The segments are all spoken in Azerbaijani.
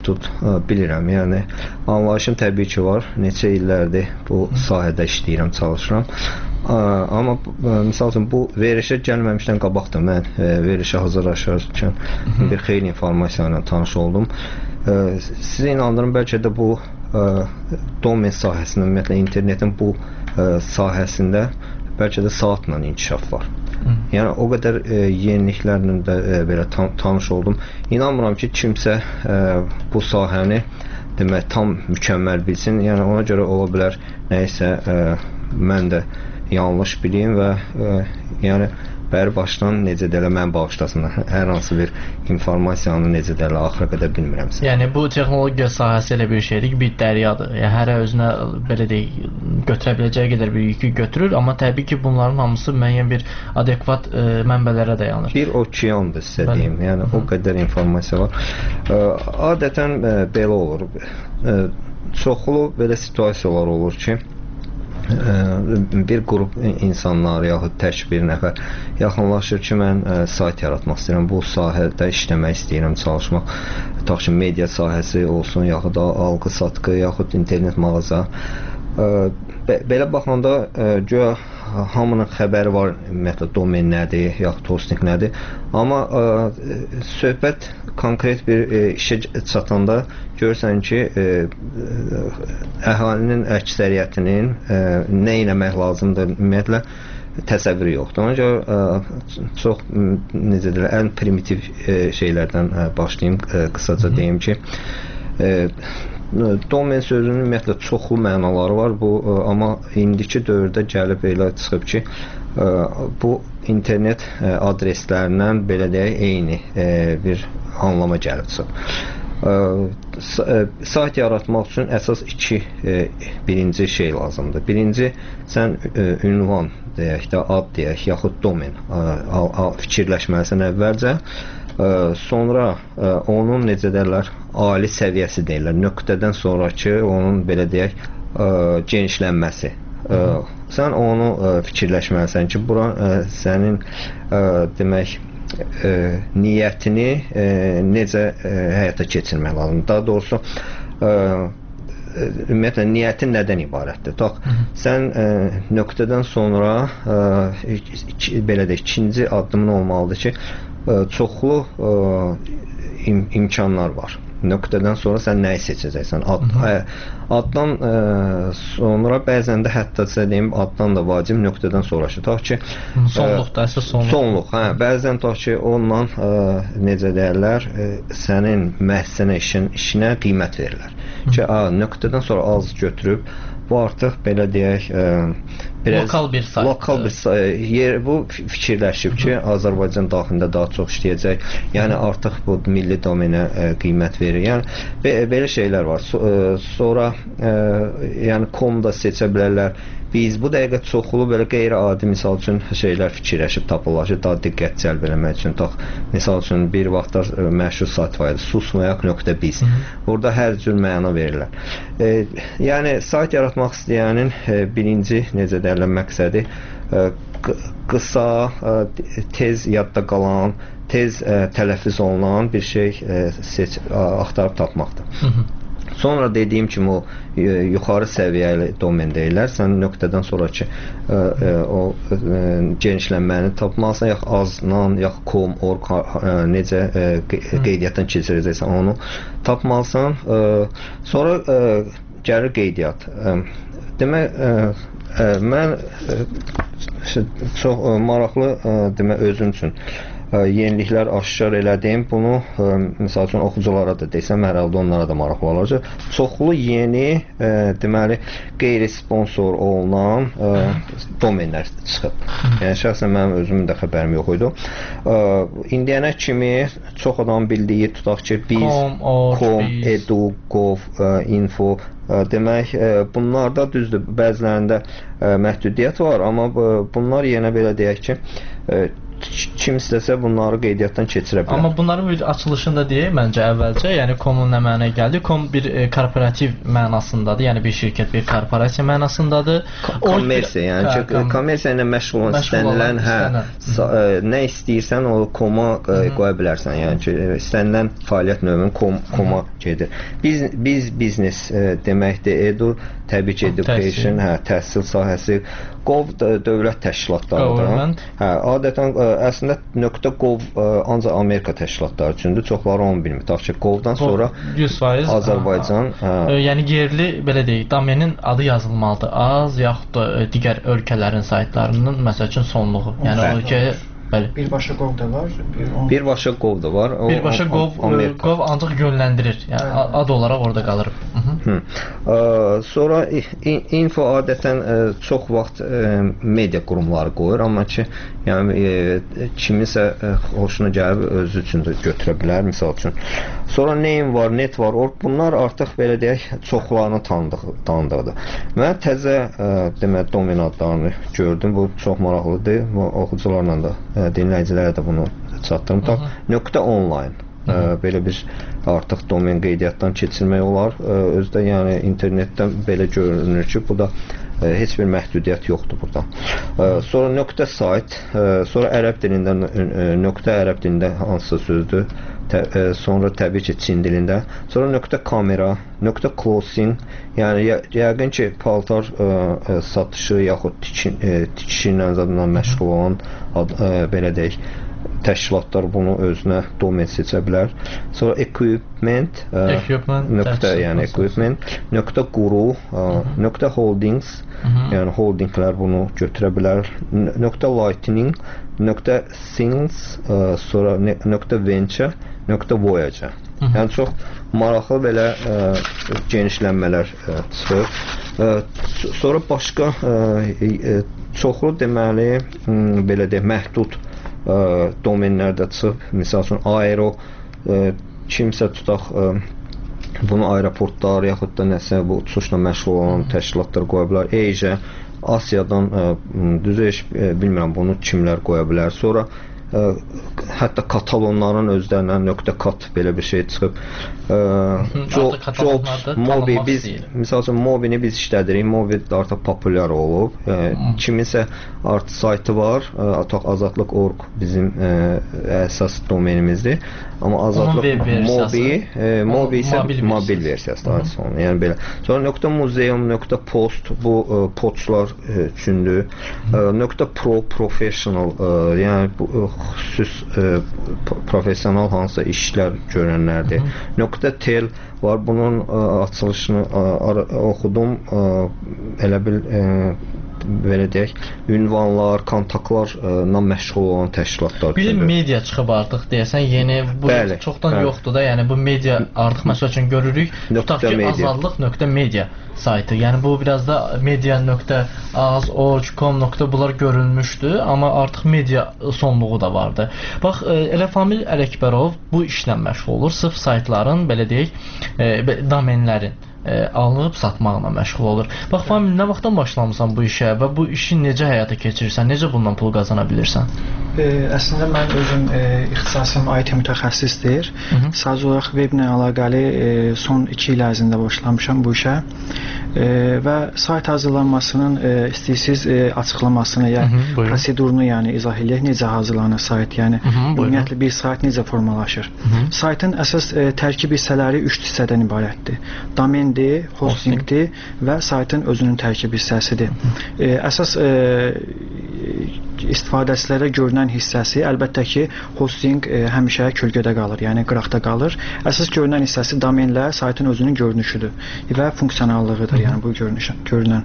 bilirəm, yəni anlayışım təbii ki var. Neçə illərdir bu sahədə işləyirəm, çalışıram. Amma misal üçün bu verilişə gəlməmişdən qabaq da mən verilişə hazırlaşarkən bir xeyli informasiya ilə tanış oldum. Sizə inandırım, bəlkə də bu domen sahəsində, ümumiyyətlə internetin bu sahəsində bəlkə də saatla inkişaf var. Yəni o qədər yeniliklərlə də belə tanış oldum. İnanmıram ki, kimsə bu sahəni demək tam mükəmməl bilsin. Yəni ona görə ola bilər nəyisə mən də yanlış bileyim və yəni bəri başdan necə də elə mən bağışlasınlar. Hər hansı bir informasiyanı necə də elə axıra qədər bilmirəmsə. Yəni bu texnologiya sahəsi elə bir şeydir ki, bir dəryadır. Yəni hərə özünə belə deyək, götürə biləcəyi qədər bir yükü götürür, amma təbii ki, bunların hamısı müəyyən bir adekvat mənbələrə dayanır. Bir okeandır sizə deyim. Yəni o qədər informasiya var. Adətən belə olur. Çoxlu belə situasiyalar olur ki, bir qrup insanlar yaxud tək bir nəfər yaxınlaşır ki, mən sayt yaratmaq istəyirəm, bu sahədə işləmək istəyirəm, çalışmaq, tutaq ki, media sahəsi olsun, yaxud da alqı-satqı, yaxud internet mağaza. Belə baxanda güya hamının xəbəri var, ümumiyyətlə domen nədir, yaxud hosting nədir, amma söhbət konkret bir işə çatanda görürsən ki, əhalinin əksəriyyətinin nə eləmək lazımdır, ümumiyyətlə təsəvvürü yoxdur. Ona görə çox, necə deyirlər, ən primitiv şeylərdən başlayayım, qısaca deyim ki, domen sözünün ümumiyyətlə çoxlu mənaları var, amma indiki dövrdə gəlib elə çıxıb ki, bu internet adreslərindən belə deyək, eyni bir anlama gəlib çıxıb. Sayt yaratmaq üçün əsas birinci şey lazımdır. Birinci, sən ünvan deyək də, ad deyək, yaxud domen fikirləşməlisən əvvəlcə. Sonra onun necə deyirlər, ali səviyyəsi deyirlər, nöqtədən sonraki onun belə deyək genişlənməsi. Sən onu fikirləşməlisən ki, bura sənin demək niyyətini necə həyata keçirmək lazımdır. Daha doğrusu ümumiyyətlə niyyətin nədən ibarətdir? Sən nöqtədən sonra belə deyək, ikinci addımın olmalıdır ki, çoxlu imkanlar var. Nöqtədən sonra sən nəyi seçəcəksən? Addan sonra bəzən də hətta sizə deyim, addan da vacib, nöqtədən sonraki. Tutaq ki, sonluqda, əsas sonluq. Sonluq, hə. Bəzən tutaq ki, onunla necə deyirlər, sənin məhsənə işinə qiymət verirlər. Ki, nöqtədən sonra az götürüb, bu artıq belə deyək, lokal bir sayt. Lokal bir yer, bu fikirləşib ki, Azərbaycan daxilində daha çox işləyəcək. Yəni artıq bu milli domenə qiymət verir. Yəni belə şeylər var. Sonra yəni com da seçə bilərlər. Biz bu dəqiqə çoxlu belə qeyri-adi misal üçün şeylər fikirləşib tapırlar ki, daha diqqət cəlb eləmək üçün. Misal üçün bir vaxtlar məşhur sayt var idi, susmayak.biz. Burada hər cür məna verirlər. Yəni sayt yaratmaq istəyənin birinci necə deyirlər məqsədi qısa, tez yadda qalan, tez tələffüz olunan bir şey axtarıb tapmaqdır. Sonra dediyim kimi o yuxarı səviyyəli domen deyirlər. Sən nöqtədən sonraki o genişlənməni tapmalısan, yaxud aznan, yaxud com, org necə qeydiyyatdan keçirəcəksən onu tapmalısan. Sonra gəlir qeydiyyat. Demək, mən çox maraqlı demək özüm üçün yeniliklər aşkar elədim. Bunu misal üçün oxuculara da desəm, hər halda onlara da maraqlı olacaq. Çoxlu yeni deməli qeyri-sponsor olunan domenlər çıxıb. Yəni şəxsən mənim özümün də xəbərim yox idi. İndiyənə kimi çox adam bildiyi, tutaq ki, biz, com, edu, gov, info, demək, bunlarda düzdür, bəzilərində məhdudiyyət var, amma bunlar yenə belə deyək ki, kim istəsə bunları qeydiyyatdan keçirə bilər. Amma bunların bir açılışında deyək məncə əvvəlcə, yəni com-un nə mənaya gəldi? Com bir korporativ mənasındadır, yəni bir şirkət, bir korporasiya mənasındadır. Kommersiya, yəni ki, kommersiya ilə məşğul olan istənilən, nə istəyirsən o com-a qoya bilərsən. Yəni ki, istənilən fəaliyyət növünün com-a gedir. Biz biznes deməkdir, edu, təbii ki, education, təhsil sahəsi, Gov dövlət təşkilatlarıdır. Adətən əslində .gov ancaq Amerika təşkilatları üçündür. Çoxları onu bilmir. Tutaq ki, Govdan sonra 100% Azərbaycan. Yəni yerli belə deyək, domenin adı yazılmalıdır. Az yaxud da digər ölkələrin saytlarının məsəl üçün sonluğu. Yəni o ölkəyə Birbaşa Gov da var. Birbaşa Gov da var. Birbaşa Gov ancaq yönləndirir. Yəni ad olaraq orada qalır. Sonra info adətən çox vaxt media qurumları qoyur, amma ki, yəni kimisə xoşuna gəlib özü üçün də götürə bilər, misal üçün. Sonra name var, net var, bunlar artıq belə deyək, çoxlarını tanıdığıdır. Mən təzə demək domen adlarını gördüm. Bu çox maraqlıdır. Oxucularla da dinləyicilərə də bunu çatdırım. .online belə bir artıq domen qeydiyyatdan keçirmək olar. Özdə yəni internetdən belə görünür ki, bu da heç bir məhdudiyyət yoxdur burada. Sonra .site, sonra ərəb dilində ərəb dilində hansısa sözdür. Sonra təbii ki, Çin dilində. Sonra .kamera, .closing, yəni yəqin ki, paltar satışı yaxud tikişi ilə məşğul olan belə deyək, təşkilatlar bunu özünə domen seçə bilər. Sonra equipment, yəni equipment, .guru, .holdings, yəni holdinglər bunu götürə bilər. .lightning, .things, sonra .venture, .voyager. Yəni çox maraqlı belə genişlənmələr çıxır. Sonra başqa çoxlu deməli belə deyək, məhdud domenlərdə çıxıb. Misal üçün aero, kimsə tutaq bunu aeroportlar yaxud da nəsə bu uçuşla məşğul olan təşkilatlar qoya bilər. Asia, Asiyadan düzü heç bilmirəm bunu kimlər qoya bilər. Sonra hətta katalonların özlərindən .cat belə bir şey çıxıb. Mobi, biz misal üçün Mobini biz işlədirik. Mobi artıq populyar olub. Kiminsə artıq saytı var. Azadlıq.org bizim əsas domenimizdir. Amma Azadlıq Mobi isə mobil versiyası. Yəni belə. Sonra .museum, .post bu poçlar üçündür. .pro professional, yəni xüsus professional hansısa işlər görənlərdir. .tel var. Bunun açılışını oxudum. Elə bil belə deyək, ünvanlar, kontaktlarla məşğul olan təşkilatlar. Bir media çıxıb artıq deyəsən, yeni bu çoxdan yoxdur da, yəni bu media artıq məsəl üçün görürük. Tutaq ki, azadlıq.media saytı. Yəni bu biraz da media.az.org.com. Bunlar görülmüşdü, amma artıq media sonluğu da vardı. Bax, elə Famil Ələkbərov bu işlə məşğul olur. Sırf saytların, belə deyək, domenlərin alınıb satmaqla məşğul olur. Bax, Famil, nə vaxtdan başlamısan bu işə və bu işi necə həyata keçirirsən? Necə bundan pul qazana bilirsən? Əslində mən özüm ixtisasım IT mütəxəssisdir. Sadəcə olaraq weblə əlaqəli son 2 il ərzində başlamışam bu işə. Və sayt hazırlanmasının istəyirsiniz açıqlamasını ya prosedurunu yəni izah edək, necə hazırlanır sayt, yəni ümumiyyətlə bir sayt necə formalaşır. Saytın əsas tərkib hissələri 3 hissədən ibarətdir. Domendir, hostingdir və saytın özünün tərkib hissəsidir. Əsas istifadəçilərə görünən hissəsi əlbəttə ki, hosting həmişə kölgədə qalır, yəni qıraqda qalır. Əsas görünən hissəsi domenlə saytın özünün görünüşüdür və funksionallığıdır, yəni bu görünən.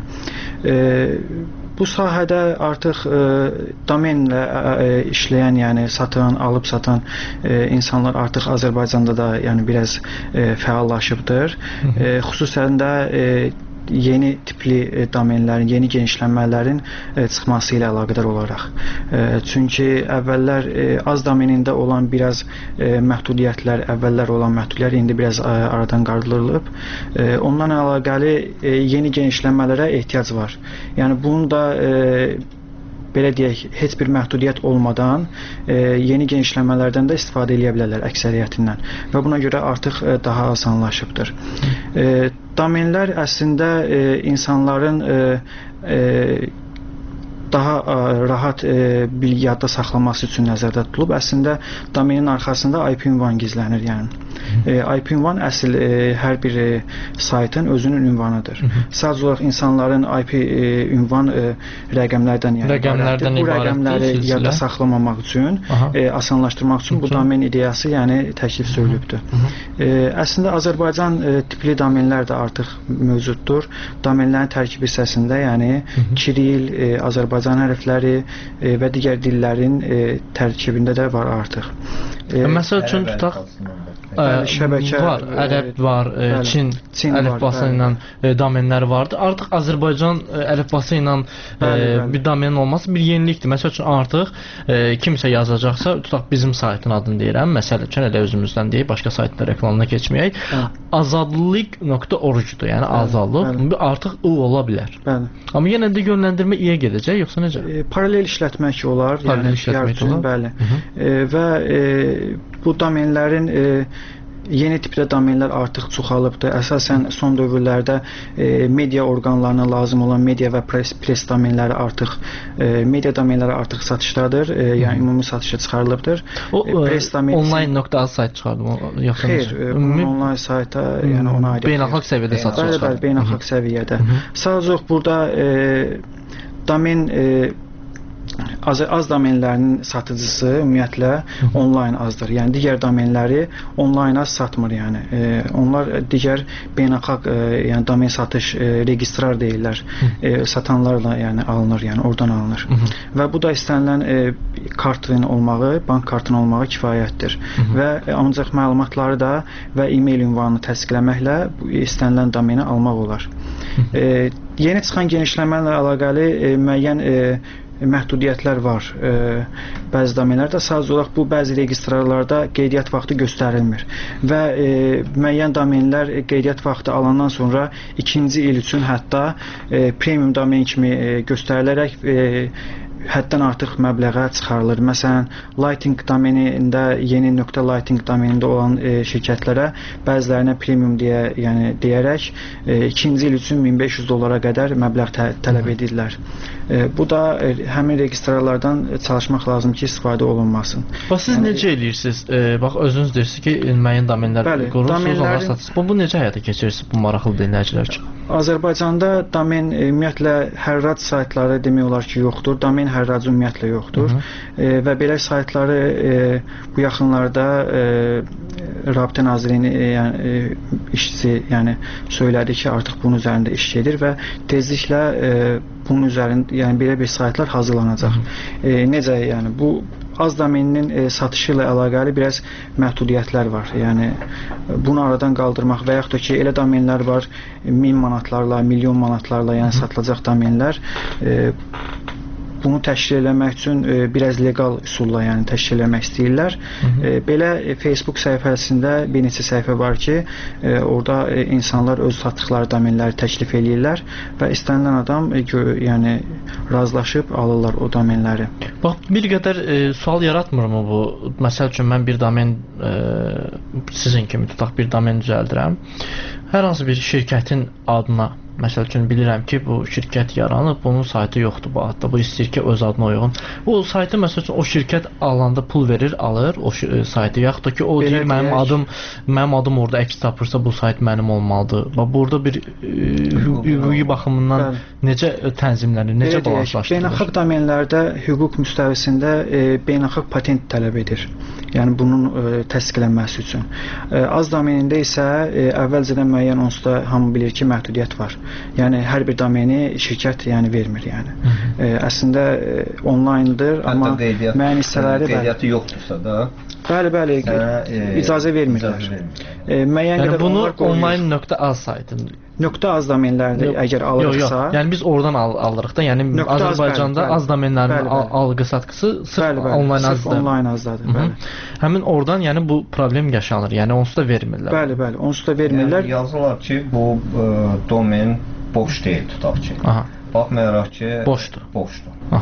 Bu sahədə artıq domenlə işləyən, yəni satan, alıb satan insanlar artıq Azərbaycanda da yəni biraz fəallaşıbdır. Xüsusən də yeni tipli domenlərin, yeni genişlənmələrin çıxması ilə əlaqədar olaraq. Çünki əvvəllər az domenində olan biraz məhdudiyyətlər, əvvəllər olan məhdudiyyətlər indi biraz aradan qaldırılıb. Ondan əlaqəli yeni genişlənmələrə ehtiyac var. Yəni bunun da belə deyək, heç bir məhdudiyyət olmadan yeni genişləmələrdən də istifadə edə bilərlər əksəriyyətindən və buna görə artıq daha asanlaşıbdır. Domenlər əslində insanların daha rahat bilgi yadda saxlaması üçün nəzərdə tutulub. Əslində domenin arxasında IP ünvan gizlənir, yəni. IP ünvan əsl hər bir saytın özünün ünvanıdır. Sadəcə olaraq insanların IP ünvan rəqəmlərdən ibarətdir. Bu rəqəmləri yadda saxlamamaq üçün, asanlaşdırmaq üçün bu domen ideyası, yəni təklif edilibdir. Əslində Azərbaycan tipli domenlər də artıq mövcuddur. Domenlərin tərkib hissəsində, yəni Kiril, Azərbaycan hərfləri və digər dillərin tərkibində də var artıq. Məsəl üçün tutaq şəbəkə var, ərəb var, Çin əlifbası ilə domenləri vardı. Artıq Azərbaycan əlifbası ilə bir domenin olması bir yenilikdir. Məsəl üçün artıq kimsə yazacaqsa, tutaq bizim saytın adını deyirəm. Məsəl üçün elə özümüzdən deyək, başqa saytda reklamına keçməyək. Azadlıq.org-dur, yəni azadlıq. Artıq o ola bilər. Amma yenə də yönləndirmə i-yə gedəcək, yoxsa necə? Paralel işlətmək olar, yəni yarıçın, bəli. Və bu domenlərin yeni tipdə domenlər artıq çoxalıbdır. Əsasən son dövrlərdə media orqanlarına lazım olan media və press domenləri artıq satışdadır. Yəni ümumi satışa çıxarılıbdır. Press domen online.az sayt çıxardım yoxsa? Xeyr, onlayn sayta, yəni ona aid. Beynəlxalq səviyyədə satışa çıxardım. Bəli, beynəlxalq səviyyədə. Sadəcə burada domen az domenlərinin satıcısı ümumiyyətlə onlayn azdır. Yəni digər domenləri onlayn az satmır, yəni. Onlar digər beynəlxalq yəni domen satış registrar deyirlər. Satanlarla yəni alınır, yəni oradan alınır. Və bu da istənilən kartın olmağı, bank kartının olmağı kifayətdir. Və ancaq məlumatları da və e-mail ünvanını təsdiqləməklə istənilən domeni almaq olar. Yeni çıxan genişləmələrlə əlaqəli müəyyən məhdudiyyətlər var. Bəzi domenlərdə sadəcə olaraq bu bəzi registrarlarda qeydiyyat vaxtı göstərilmir və müəyyən domenlər qeydiyyat vaxtı alandan sonra ikinci il üçün hətta premium domen kimi göstərilərək həddən artıq məbləğə çıxarılır. Məsələn, Lighting domenində, yeni .lighting domenində olan şirkətlərə bəzilərinə premium deyərək ikinci il üçün $1500 qədər məbləğ tələb edirlər. Bu da həmin registrarlardan çalışmaq lazım ki, istifadə olunmasın. Bax, siz necə edirsiniz? Bax, özünüz deyirsiniz ki, müəyyən domenlər qurursunuz, onlar satırsınız. Bu necə həyata keçirirsiniz bu maraqlı dinləyicilər üçün? Azərbaycanda domen ümumiyyətlə hərrac saytları demək olar ki, yoxdur. Domen hərracı ümumiyyətlə yoxdur. Və belə saytları bu yaxınlarda Rabitə Nazirliyinin işçisi söylədi ki, artıq bunun üzərində iş gedir və tezliklə bunun üzərində yəni belə bir saytlar hazırlanacaq. Necə yəni bu az domeninin satışı ilə əlaqəli biraz məhdudiyyətlər var. Yəni bunu aradan qaldırmaq və yaxud da ki, elə domenlər var 1000 manatlarla, milyon manatlarla yəni satılacaq domenlər. Bunu təşkil eləmək üçün biraz legal üsulla yəni təşkil eləmək istəyirlər. Belə Facebook səhifəsində bir neçə səhifə var ki, orada insanlar öz satdıqları domenləri təklif eləyirlər və istənilən adam yəni razılaşıb alırlar o domenləri. Bax, bir qədər sual yaratmırmı bu? Məsəl üçün mən bir domen sizin kimi tutaq bir domen düzəldirəm. Hər hansı bir şirkətin adına məsəl üçün bilirəm ki, bu şirkət yaranıb, bunun saytı yoxdur bu adda. Bu istəyir ki, öz adına uyğun. Bu saytı məsəl üçün o şirkət alanda pul verir, alır o saytı. Yaxud da ki, o deyir mənim adım orada əks tapırsa bu sayt mənim olmalıdır. Bax, burada bir hüquqi baxımından necə tənzimlənir, necə balanslaşdırılır? Beynəlxalq domenlərdə hüquq müstəvisində beynəlxalq patent tələb edir. Yəni bunun təsdiqlənməsi üçün. Az domenində isə əvvəlcədən müəyyən onsuz hamı bilir ki, məhdudiyyət var. Yəni hər bir domeni şirkət yəni vermir yəni. Əslində onlayndır, amma müəyyən hissələri qeydiyyatı yoxdursa da bəli, icazə vermirlər. Yəni bunu online.az saytın .az domenlərdə əgər alırıqsa... Yəni biz oradan alırıq da, yəni Azərbaycanda az domenlərin algı-satqısı sırf online azdadır. Həmin oradan yəni bu problem yaşanır, yəni onsuz da vermirlər. Bəli, onsuz da vermirlər. Yazırlar ki, bu domen boş deyil, tutaq ki. Baxmayaraq ki, boşdur.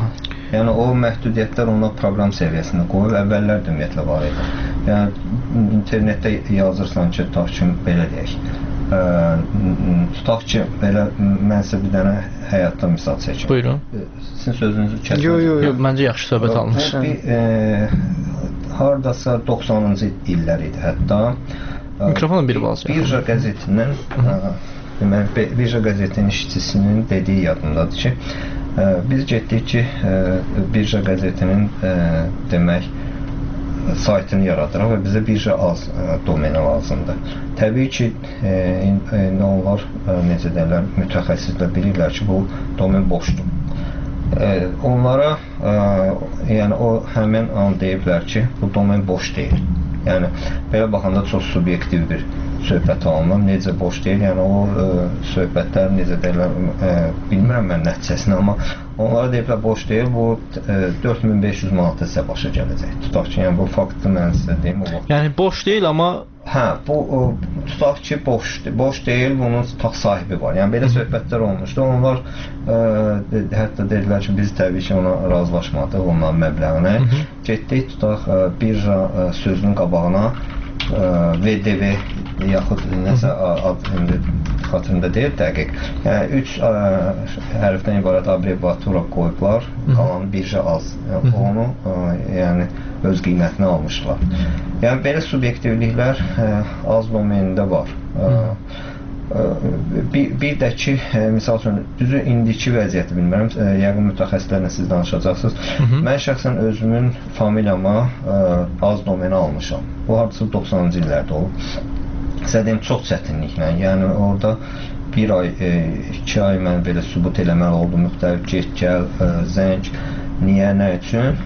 Yəni o məhdudiyyətlər onlar proqram səviyyəsində qoyub, əvvəllər də ümumiyyətlə var idi. Yəni internetdə yazırsan ki, tutaq ki, belə deyək. Tutaq ki, belə mən sizə bir dənə həyatdan misal çəkim. Buyurun. Sizin sözünüzü kəsdim. Yox, məncə yaxşı söhbət alınır. Hardasa 90-cı illər idi hətta. Mikrofonun bir balaca. Birja qəzetindən deməli Birja qəzetinin işçisinin dediyi yadımdadır ki, biz getdik ki, Birja qəzetinin demək saytını yaradırıq və bizə birja az domeni lazımdır. Təbii ki, onlar necə deyirlər, mütəxəssislər bilirlər ki, bu domen boşdur. Onlara yəni o həmin an deyiblər ki, bu domen boş deyil. Yəni belə baxanda çox subyektiv bir söhbət alınır. Necə boş deyil, yəni o söhbətlər necə deyirlər, bilmirəm mən nəticəsini, amma onlara deyiblər boş deyil, bu 4500 manata sizə başa gələcək. Tutaq ki, yəni bu faktı mən sizə deyim o vaxt. Yəni boş deyil, amma bu tutaq ki, boş deyil, bunun tutaq sahibi var. Yəni belə söhbətlər olmuşdu. Onlar hətta dedilər ki, biz təbii ki, ona razılaşmadıq, onların məbləğinə. Getdik, tutaq birja sözünün qabağına VDV yaxud nəsə ad xatırında deyil dəqiq. Yəni 3 hərfdən ibarət abbreviatura qoyublar, qalanı birja az. Onu yəni öz qiymətini almışlar. Yəni belə subyektivliklər az domenində var. Bir də ki, misal üçün, düzü indiki vəziyyəti bilmirəm, yəqin mütəxəssislərlə siz danışacaqsınız. Mən şəxsən özümün familiyama az domeni almışam. Bu hardasa 90-cı illərdə olub. Sizə deyim, çox çətinliklə, yəni orada bir ay, 2 ay mən belə sübut eləməli oldum, müxtəlif get, gəl, zəng, niyə, nə üçün?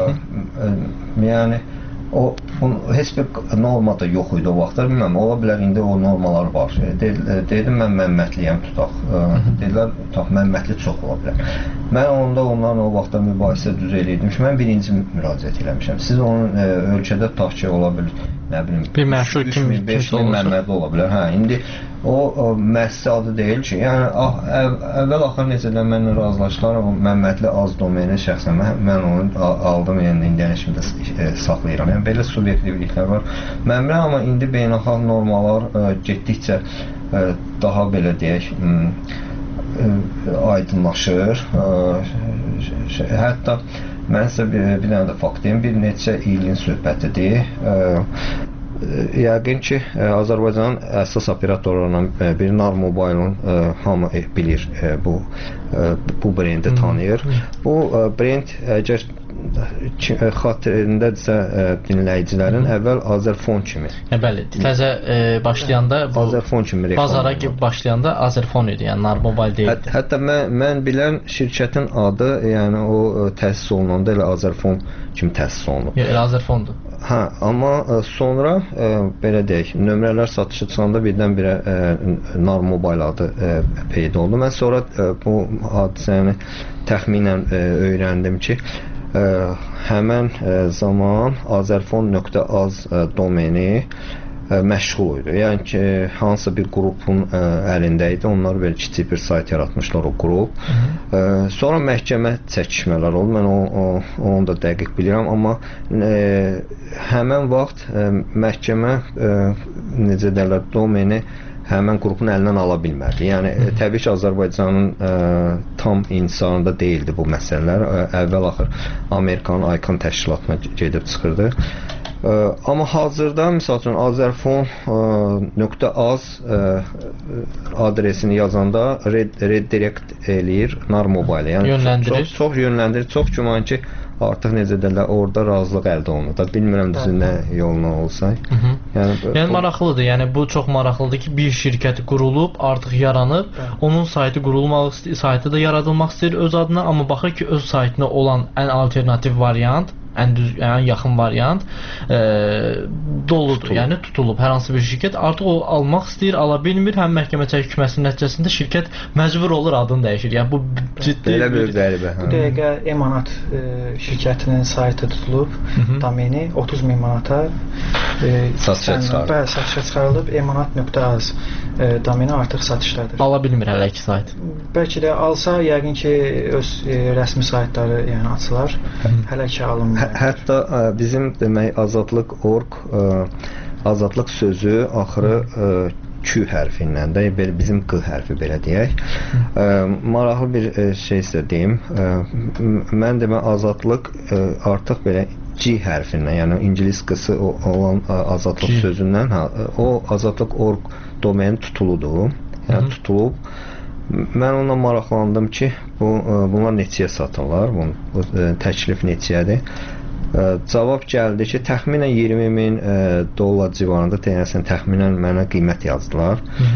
Yəni heç bir norma da yox idi o vaxtlar, bilməm, ola bilər indi o normalar var. Dedim, mən Məmmədliyəm, tutaq. Dedilər, tutaq, Məmmədli çox ola bilər. Mən onda onların o vaxtda mübahisə düz eləyirdim ki, mən birinci müraciət eləmişəm. Siz onun ölkədə tutaq ki, ola bilir, nə bilim, bir məşhur 3000-5000 Məmmədli ola bilər. Hə, indi o müəssisə adı deyil ki, yəni əvvəl-axır necə də mənlə razılaşdılar, o Məmmədli az domeni şəxsən mən onu aldım, yəni indiyən kimi saxlayıram. Yəni belə subyektivliklər var. Məmrə, amma indi beynəlxalq normalar getdikcə daha belə deyək aydınlaşır. Hətta mən sizə bir dənə də fakt deyim, bir neçə ilin söhbətidir. Yəqin ki, Azərbaycanın əsas operatorlarından biri Nar Mobile-ın hamı bilir, bu brendi tanıyır. Bu brend, əgər xatirindədirsə dinləyicilərin, əvvəl Azerfon kimi. Bəli, təzə başlayanda Azerfon kimi bazara başlayanda Azerfon idi, yəni Nar Mobile deyildi. Hətta mən bilən şirkətin adı, yəni o təsis olunanda elə Azerfon kimi təsis olunub. Elə Azerfondur. Hə, amma sonra belə deyək, nömrələr satışı çıxanda birdən-birə Nar Mobile adı peyda oldu. Mən sonra bu hadisəni təxminən öyrəndim ki, həmən zaman Azerfon.az domeni məşğul idi. Yəni ki, hansısa bir qrupun əlində idi. Onlar belə kiçik bir sayt yaratmışlar o qrup. Sonra məhkəmə çəkişmələr oldu. Mən onu da dəqiq bilirəm, amma həmən vaxt məhkəmə necə deyirlər, domeni həmən qrupun əlindən ala bilmədi. Yəni təbii ki, Azərbaycanın tam intisarında deyildi bu məsələlər. Əvvəl-axır Amerikanın ICANN təşkilatına gedib çıxırdı. Amma hazırda misal üçün Azerfon.az adresini yazanda redirect eləyir Nar Mobile. Yəni çox yönləndirir, çox güman ki, artıq necə deyirlər, orada razılıq əldə olunur da. Bilmirəm düzü nə yoluna olsa. Yəni maraqlıdır. Yəni bu çox maraqlıdır ki, bir şirkət qurulub, artıq yaranıb, onun saytı qurulmaq istəyir, saytı da yaradılmaq istəyir öz adına, amma baxır ki, öz saytına olan ən alternativ variant ən yaxın variant doludur, yəni tutulub hər hansı bir şirkət artıq o almaq istəyir, ala bilmir, həm məhkəmə çəkilməsinin nəticəsində şirkət məcbur olur adını dəyişir. Yəni bu ciddi belə bir qəribə. Bu dəqiqə Emanat şirkətinin saytı tutulub, domeni 30.000 manata satışa çıxarılıb. Bəli, satışa çıxarılıb. Emanat.az domeni artıq satışdadır. Ala bilmir hələ ki sayt. Bəlkə də alsa yəqin ki öz rəsmi saytları yəni açılar. Hələ ki alınmır. Hətta bizim demək azadlıq.org azadlıq sözü axırı Q hərfindən də bizim Q hərfi belə deyək. Maraqlı bir şey isə deyim. Mən demə azadlıq artıq belə G hərfindən, yəni ingilis qısı olan azadlıq sözündən o azadlıq.org domeni tutuludur. Yəni tutulub. Mən onunla maraqlandım ki, bunlar neçəyə satırlar? Bu təklif neçəyədir? Cavab gəldi ki, təxminən $20.000 civarında təxminən mənə qiymət yazdılar.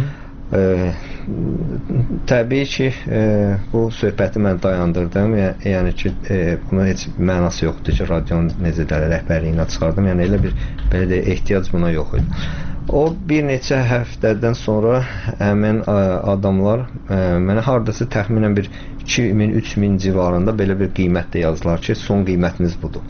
Təbii ki, bu söhbəti mən dayandırdım. Yəni ki, buna heç mənası yoxdur ki, radionun necə də rəhbərliyinə çıxardım. Yəni elə bir belə də ehtiyac buna yox idi. O bir neçə həftədən sonra həmin adamlar mənə hardasa təxminən bir 2000-3000 civarında belə bir qiymət də yazdılar ki, son qiymətiniz budur.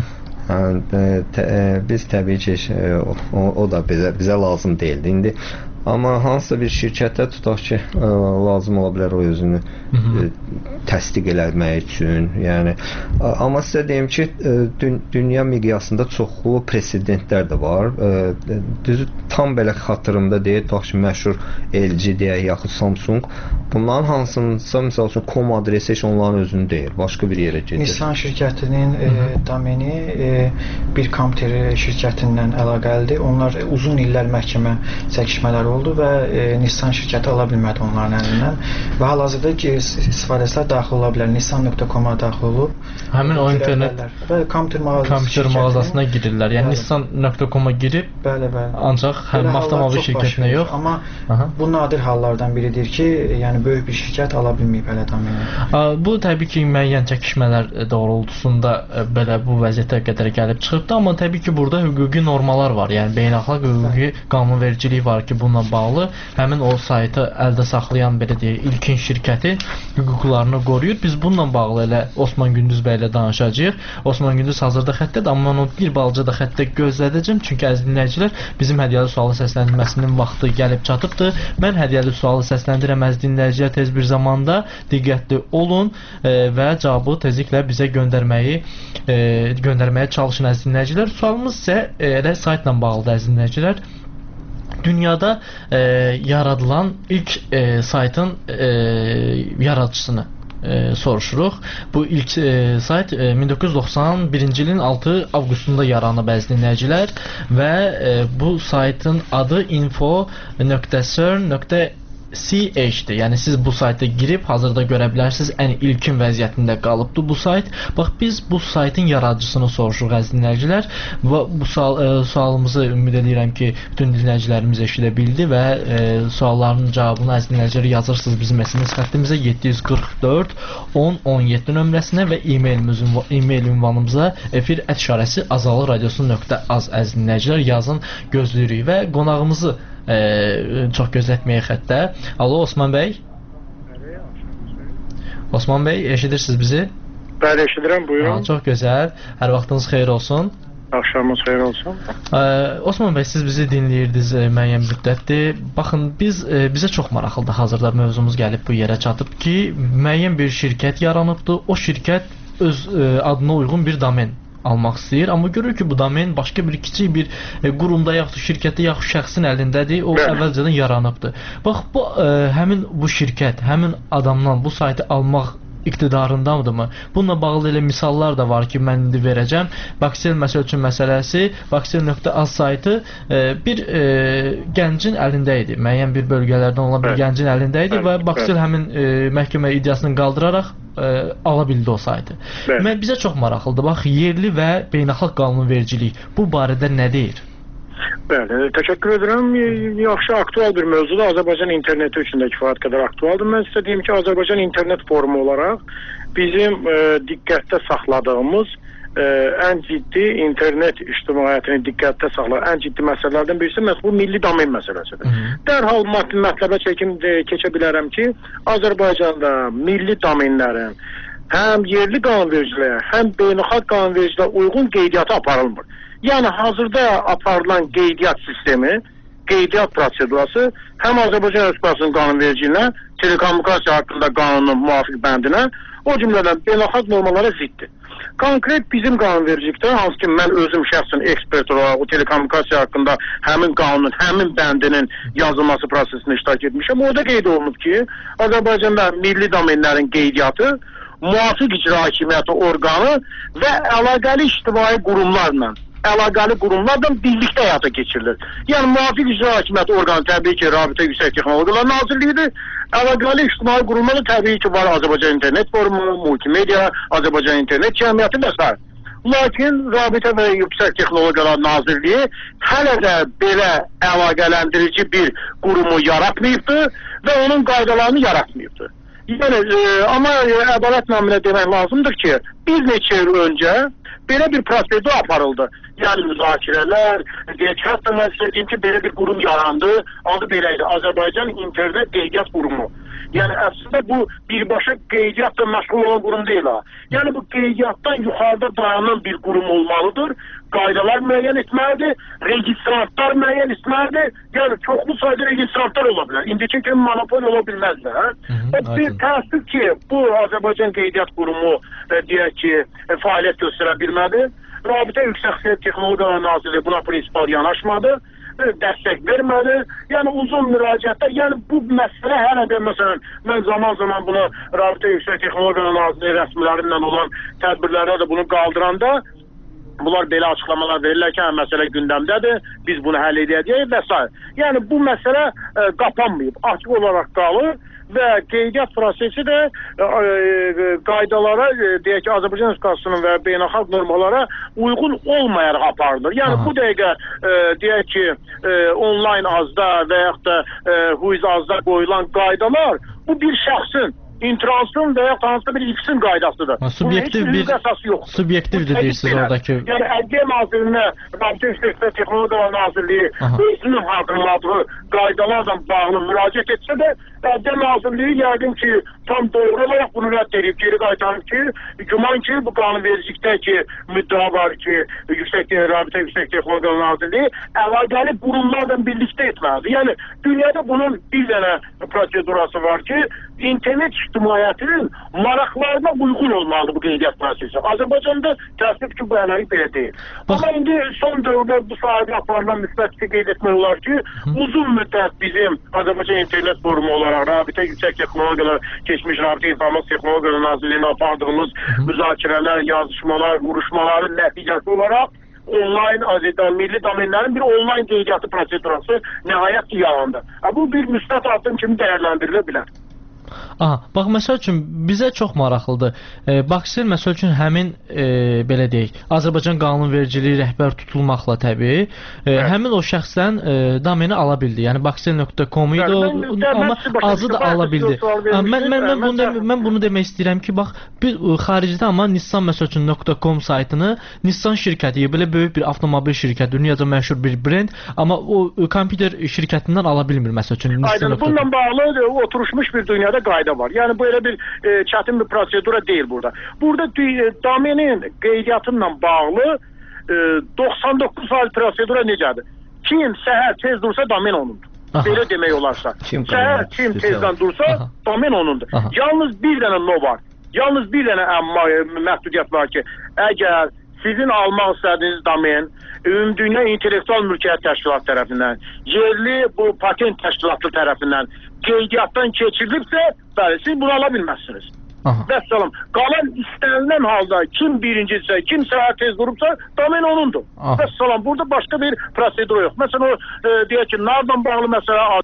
Biz təbii ki, o da bizə lazım deyildi. İndi amma hansısa bir şirkətə tutaq ki, lazım ola bilər o özünü təsdiq eləmək üçün. Yəni amma sizə deyim ki, dünya miqyasında çoxlu presedentlər də var. Düzü tam belə xatırımda deyil, tutaq ki, məşhur LG deyək, yaxud Samsung. Bunların hansınsa məsəl üçün com adresi heç onların özünü deyil, başqa bir yerə gedir. Nissan şirkətinin domeni bir kompüter şirkətindən əlaqəlidir. Onlar uzun illər məhkəmə çəkişmələri oldu və Nissan şirkəti ala bilmədi onların əlindən. Və hal-hazırda istifadəçilər daxil ola bilər. Nissan.com-a daxil olub. Həmin o internet və kompüter mağazasına girirlər. Yəni Nissan.com-a girib, ancaq həm avtomobil şirkətinə yox. Amma bu nadir hallardan biridir ki, yəni böyük bir şirkət ala bilməyib hələ domeni. Bu təbii ki, müəyyən çəkişmələr doğrultusunda belə bu vəziyyətə qədər gəlib çıxıbdı, amma təbii ki, burada hüquqi normalar var. Yəni beynəlxalq hüquqi qanunvericilik var ki, bununla bağlı həmin o saytı əldə saxlayan belə deyək, ilkin şirkəti hüquqlarını qoruyur. Biz bununla bağlı elə Osman Gündüz bəylə danışacağıq. Osman Gündüz hazırda xəttədir, amma mən onu bir balaca da xəttə gözlədəcəm. Çünki əziz dinləyicilər, bizim hədiyyəli sualı səsləndirməsinin vaxtı gəlib çatıbdır. Mən hədiyyəli sualı səsləndirəm əziz dinləyicilər tez bir zamanda. Diqqətli olun və cavabı tezliklə bizə göndərməyə çalışın əziz dinləyicilər. Sualımız isə elə saytla bağlıdır əziz dinləyicilər. Dünyada yaradılan ilk saytın yaradıcısını soruşuruq. Bu ilk sayt 1991-ci ilin 6 avqustunda yaranıb əziz dinləyicilər və bu saytın adı info.cern.ch-dir. Yəni siz bu sayta girib hazırda görə bilərsiniz. Ən ilkin vəziyyətində qalıbdı bu sayt. Bax biz bu saytın yaradıcısını soruşuruq əziz dinləyicilər. Və bu sualımızı ümid edirəm ki, bütün dinləyicilərimiz eşidə bildi və sualların cavabını əziz dinləyicilər yazırsınız bizim SMS xəttimizə 744 1017 nömrəsinə və e-mail ünvanımıza efir@azalradiosu.az əziz dinləyicilər yazın, gözləyirik və qonağımızı çox gözlətməyə xəttə. Alo Osman bəy. Osman bəy, eşidirsiniz bizi? Bəli, eşidirəm, buyurun. Çox gözəl. Hər vaxtınız xeyir olsun. Axşamınız xeyir olsun. Osman bəy, siz bizi dinləyirdiniz müəyyən müddətdir. Baxın, bizə çox maraqlıdır. Hazırda mövzumuz gəlib bu yerə çatıb ki, müəyyən bir şirkət yaranıbdır. O şirkət öz adına uyğun bir domen almaq istəyir, amma görür ki, bu domen başqa bir kiçik bir qurumda yaxud şirkətdə yaxud şəxsin əlindədir, o əvvəlcədən yaranıbdır. Bax, həmin bu şirkət, həmin adamdan bu saytı almaq iqtidarındamıdırmı? Bununla bağlı elə misallar da var ki, mən indi verəcəm. Baksel məsəl üçün məsələsi, baksel.az saytı bir gəncin əlində idi. Müəyyən bir bölgələrdən olan bir gəncin əlində idi və Baksel həmin məhkəmə iddiasını qaldıraraq ala bildi o saytı. Bizə çox maraqlıdır. Bax, yerli və beynəlxalq qanunvericilik bu barədə nə deyir? Bəli, təşəkkür edirəm. Yaxşı, aktual bir mövzudur. Azərbaycan interneti üçün də kifayət qədər aktualdır. Mən sizə deyim ki, Azərbaycan internet forumu olaraq bizim diqqətdə saxladığımız ən ciddi internet ictimaiyyətini diqqətdə saxlayan ən ciddi məsələlərdən birisi məhz bu milli domen məsələsidir. Dərhal mətləbə keçə bilərəm ki, Azərbaycanda milli domenlərin həm yerli qanunvericiliyə, həm beynəlxalq qanunvericiliyə uyğun qeydiyyatı aparılmır. Yəni hazırda aparılan qeydiyyat sistemi, qeydiyyat prosedurası həm Azərbaycan Respublikasının qanunvericiliyinə, telekommunikasiya haqqında qanunun müvafiq bəndinə, o cümlədən beynəlxalq normalara ziddir. Konkret bizim qanunvericilikdə, hansı ki mən özüm şəxsən ekspert olaraq o telekommunikasiya haqqında həmin qanunun, həmin bəndinin yazılması prosesində iştirak etmişəm. Orada qeyd olunub ki, Azərbaycanda milli domenlərin qeydiyyatı müvafiq icra hakimiyyəti orqanı və əlaqəli ictimai qurumlarla birlikdə həyata keçirilir. Yəni müvafiq icra hakimiyyəti orqanı təbii ki, Rabitə Yüksək Texnologiyalar Nazirliyidir. Əlaqəli ictimai qurumlar da təbii ki, var Azərbaycan İnternet Forumu, Multimedia, Azərbaycan İnternet Cəmiyyəti və s. Lakin Rabitə və Yüksək Texnologiyalar Nazirliyi hələ də belə əlaqələndirici bir qurumu yaratmayıbdır və onun qaydalarını yaratmayıbdır. Yəni, amma ədalət naminə demək lazımdır ki, bir neçə il öncə belə bir prosedur aparıldı. Yəni müzakirələr, hətta mən istədiyim ki, belə bir qurum yarandı, adı beləydi, Azərbaycan İnternet Qeydiyyat Qurumu. Yəni əslində bu birbaşa qeydiyyatla məşğul olan qurum deyil ha. Yəni bu qeydiyyatdan yuxarıda dayanan bir qurum olmalıdır, qaydalar müəyyən etməlidir, registrantlar müəyyən etməlidir, yəni çoxlu sayda registrantlar ola bilər. İndiki kimi monopol ola bilməzlər. Bir təəssüf ki, bu Azərbaycan Qeydiyyat Qurumu deyək ki, fəaliyyət göstərə bilmədi. Rabitə Yüksək Texnologiyalar Nazirliyi buna prinsipal yanaşmadı, dəstək vermədi. Yəni uzun müraciətlər, yəni bu məsələ hələ də məsələn, mən zaman-zaman bunu Rabitə Yüksək Texnologiyalar Nazirliyi rəsmilərindən olan tədbirlərdə də bunu qaldıranda, bunlar belə açıqlamalar verirlər ki, məsələ gündəmdədir, biz bunu həll edəcəyik və s. Yəni bu məsələ qapanmayıb, açıq olaraq qalır. Və qeydiyyat prosesi də qaydalara, deyək ki, Azərbaycan Respublikasının və beynəlxalq normalara uyğun olmayaraq aparılır. Yəni bu dəqiqə deyək ki, onlayn azda və yaxud da huiz azda qoyulan qaydalar bu bir şəxsin, intransın və yaxud hansısa bir X-in qaydasıdır. Subyektiv bir subyektivdir deyirsiniz oradakı. Yəni Ədliyyə Nazirliyinə, Rabitə Yüksək Texnologiyalar Nazirliyi özünün hazırladığı qaydalarla bağlı müraciət etsə də, Ədliyyə Nazirliyi yəqin ki, tam doğru olaraq bunu rədd edib, geri qaytarıb ki, güman ki, bu qanunvericilikdəki müddəa var ki, Rabitə Yüksək Texnologiyalar Nazirliyi əlaqəli qurumlarla birlikdə etməlidir. Yəni, dünyada bunun bir dənə prosedurası var ki, internet ictimaiyyətinin maraqlarına uyğun olmalı bu qeydiyyat prosesi. Azərbaycanda təəssüf ki, bu əlaqə belə deyil. Amma indi son dövrdə bu sahədə aparılan müsbət qeyd etmək olar ki, uzun müddət bizim Azərbaycan İnternet Forumu olaraq Rabitə Yüksək Texnologiyalar, keçmiş Rabitə İnformasiya Texnologiyalar Nazirliyinə apardığımız müzakirələr, yazışmalar, vuruşmaların nəticəsi olaraq onlayn milli domenlərin bir onlayn qeydiyyatı prosedurası nəhayət ki, yarandı. Bu bir müsbət addım kimi dəyərləndirilə bilər. Aha, bax məsəl üçün bizə çox maraqlıdır. Baksel məsəl üçün həmin belə deyək, Azərbaycan qanunvericiliyi rəhbər tutulmaqla təbii, həmin o şəxsdən domeni ala bildi. Yəni baksel.com idi amma azı da ala bildi. Mən bunu demək istəyirəm ki, bax biz xaricdə amma Nissan məsəl üçün .com saytını Nissan şirkəti, belə böyük bir avtomobil şirkəti, dünyaca məşhur bir brend, amma o kompüter şirkətindən ala bilmir məsəl üçün Nissan.com. Bununla bağlı oturuşmuş bir dünyada qayda var. Yəni belə bir çətin bir prosedura deyil burada. Burada domenin qeydiyyatıyla bağlı 99% prosedura necədir? Kim səhər tez dursa domen onundur. Belə demək olarsa. Səhər kim tezdən dursa domen onundur. Yalnız bir dənə no var. Yalnız bir dənə məhdudiyyət var ki, əgər sizin almaq istədiyiniz domen Ümumdünya İntellektual Mülkiyyət Təşkilatı tərəfindən, yerli bu patent təşkilatı tərəfindən qeydiyyatdan keçirilibsə, bəli, siz bunu ala bilməzsiniz. Vəssalam. Qalan istənilən halda kim birincidirsə, kim səhər tez durubsa, domen onundur. Vəssalam. Burada başqa bir prosedur yox. Məsələn, o deyək ki, nardan bağlı məsələ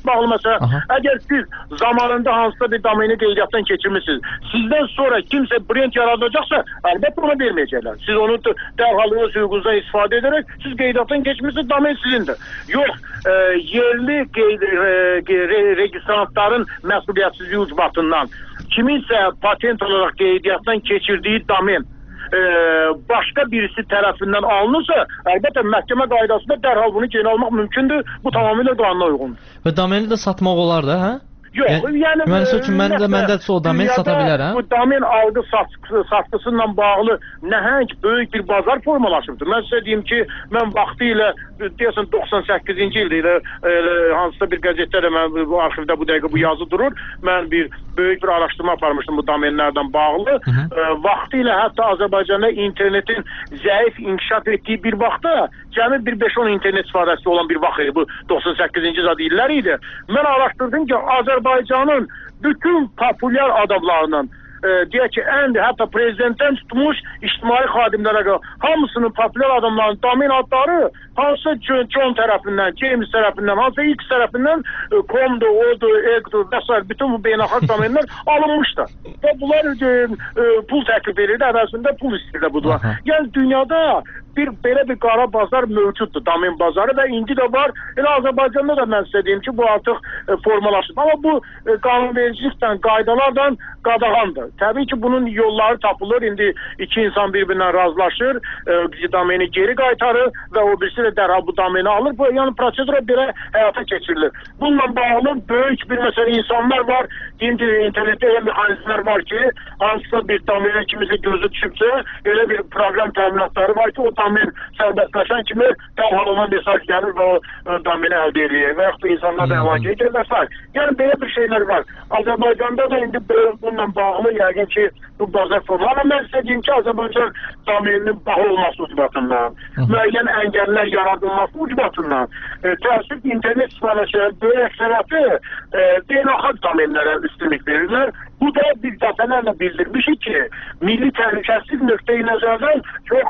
əgər siz zamanında hansısa bir domeni qeydiyyatdan keçirmişsiniz, sizdən sonra kimsə brend yaradacaqsa, əlbəttə ona verməyəcəklər. Siz onu dərhal öz hüququnuzdan istifadə edərək, siz qeydiyyatdan keçmişsiniz, domen sizindir. Yox, yerli registrantların məsuliyyətsizliyi ucbatından kiminsə patent olaraq qeydiyyatdan keçirdiyi domen başqa birisi tərəfindən alınırsa, əlbəttə məhkəmə qaydasında dərhal bunu geri almaq mümkündür. Bu tamamilə qanuna uyğundur. Və domeni də satmaq olar da, hə? Yox, yəni məndə o domen sata bilər, hə? Bu domen algı satqısıyla bağlı nəhəng böyük bir bazar formalaşıbdır. Mən sizə deyim ki, mən vaxtı ilə deyəsən 98-ci ildə hansısa bir qəzetdə də mən bu arxivdə bu dəqiqə bu yazı durur. Mən böyük bir araşdırma aparmışdım bu domenlərdən bağlı. Vaxtı ilə hətta Azərbaycanda internetin zəif inkişaf etdiyi bir vaxtda cəmi bir 5-10 internet istifadəçisi olan bir vaxt idi. Bu 98-ci illər idi. Mən araşdırdım ki, Azərbaycanın bütün populyar adamlarının deyək ki, hətta prezidentdən tutmuş ictimai xadimlərə qədər hamısının populyar adamlarının domen adları hansı John tərəfindən, James tərəfindən, hansı X tərəfindən Com'dur, O'dur, Eg'dur və s. bütün bu beynəlxalq domenlər alınmışdır. Və bunlar pul təklif edirdi, əvəzində pul istəyirdi budur. Yəni dünyada belə bir qara bazar mövcuddur, domen bazarı və indi də var. Elə Azərbaycanda da mən sizə deyim ki, bu artıq formalaşıb. Amma bu qanunvericilikdən, qaydalardan qadağandır. Təbii ki, bunun yolları tapılır. İndi iki insan bir-birindən razılaşır, domeni geri qaytarır və o birisi də dərhal bu domeni alır. Bu, yəni prosedura belə həyata keçirilir. Bununla bağlı böyük bir məsələ insanlar var. Deyim ki, internetdə elə mexanizmlər var ki, hansısa bir domeni kimisi gözü düşübsə, elə bir proqram təminatları var ki, o domen sərbəstləşən kimi dərhal ona mesaj gəlir və o domeni əldə edir. Və yaxud da insanlar da əvacı edir və s. Yəni, belə bir şeylər var. Azərbaycanda da indi bununla bağlı yəqin ki, bu bazar formu. Amma mən sizə deyim ki, Azərbaycan domeninin baha olması ucbatından, müəyyən əngəllər yaradılması ucbatından, təəssüf internet istifadəçilərin böyük əksəriyyəti beynəlxalq domenlərə üstünlük verirlər. Bu da biz dəfələrlə bildirmişik ki, milli təhlükəsizlik nöqteyi nəzərdən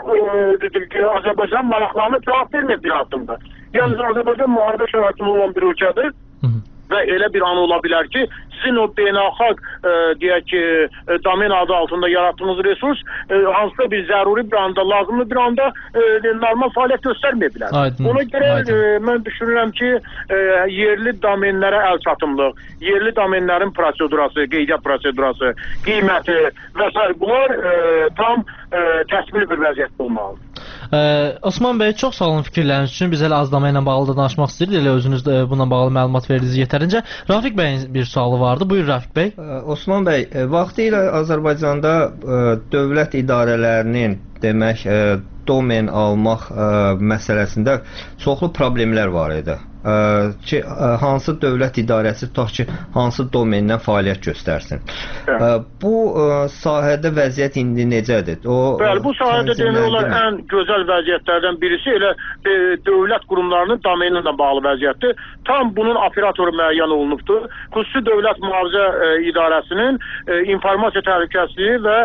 çox Azərbaycan maraqlarına cavab vermir bir addımda. Yəni Azərbaycan müharibə şəraitində olan bir ölkədir. Və elə bir an ola bilər ki, sizin o beynəlxalq deyək ki, domen adı altında yaratdığınız resurs hansısa bir zəruri bir anda, lazımlı bir anda normal fəaliyyət göstərməyə bilər. Ona görə mən düşünürəm ki, yerli domenlərə əl çatımlıq, yerli domenlərin prosedurası, qeydiyyat prosedurası, qiyməti və s. bunlar tam təsvir bir vəziyyətdə olmalıdır. Osman bəy, çox sağ olun fikirləriniz üçün. Biz elə Azdama ilə bağlı da danışmaq istəyirik. Elə özünüz bununla bağlı məlumat verdiniz yetərincə. Rafiq bəyin bir sualı vardı. Buyur Rafiq bəy. Osman bəy, vaxtı ilə Azərbaycanda dövlət idarələrinin demək domen almaq məsələsində çoxlu problemlər var idi. Ki, hansı dövlət idarəsi tutaq ki, hansı domendən fəaliyyət göstərsin. Bu sahədə vəziyyət indi necədir? Bəli, bu sahədə demək olar ən gözəl vəziyyətlərdən birisi elə dövlət qurumlarının domeni ilə bağlı vəziyyətdir. Tam bunun operatoru müəyyən olunubdur. Xüsusi Dövlət Mühafizə İdarəsinin informasiya təhlükəsizliyi və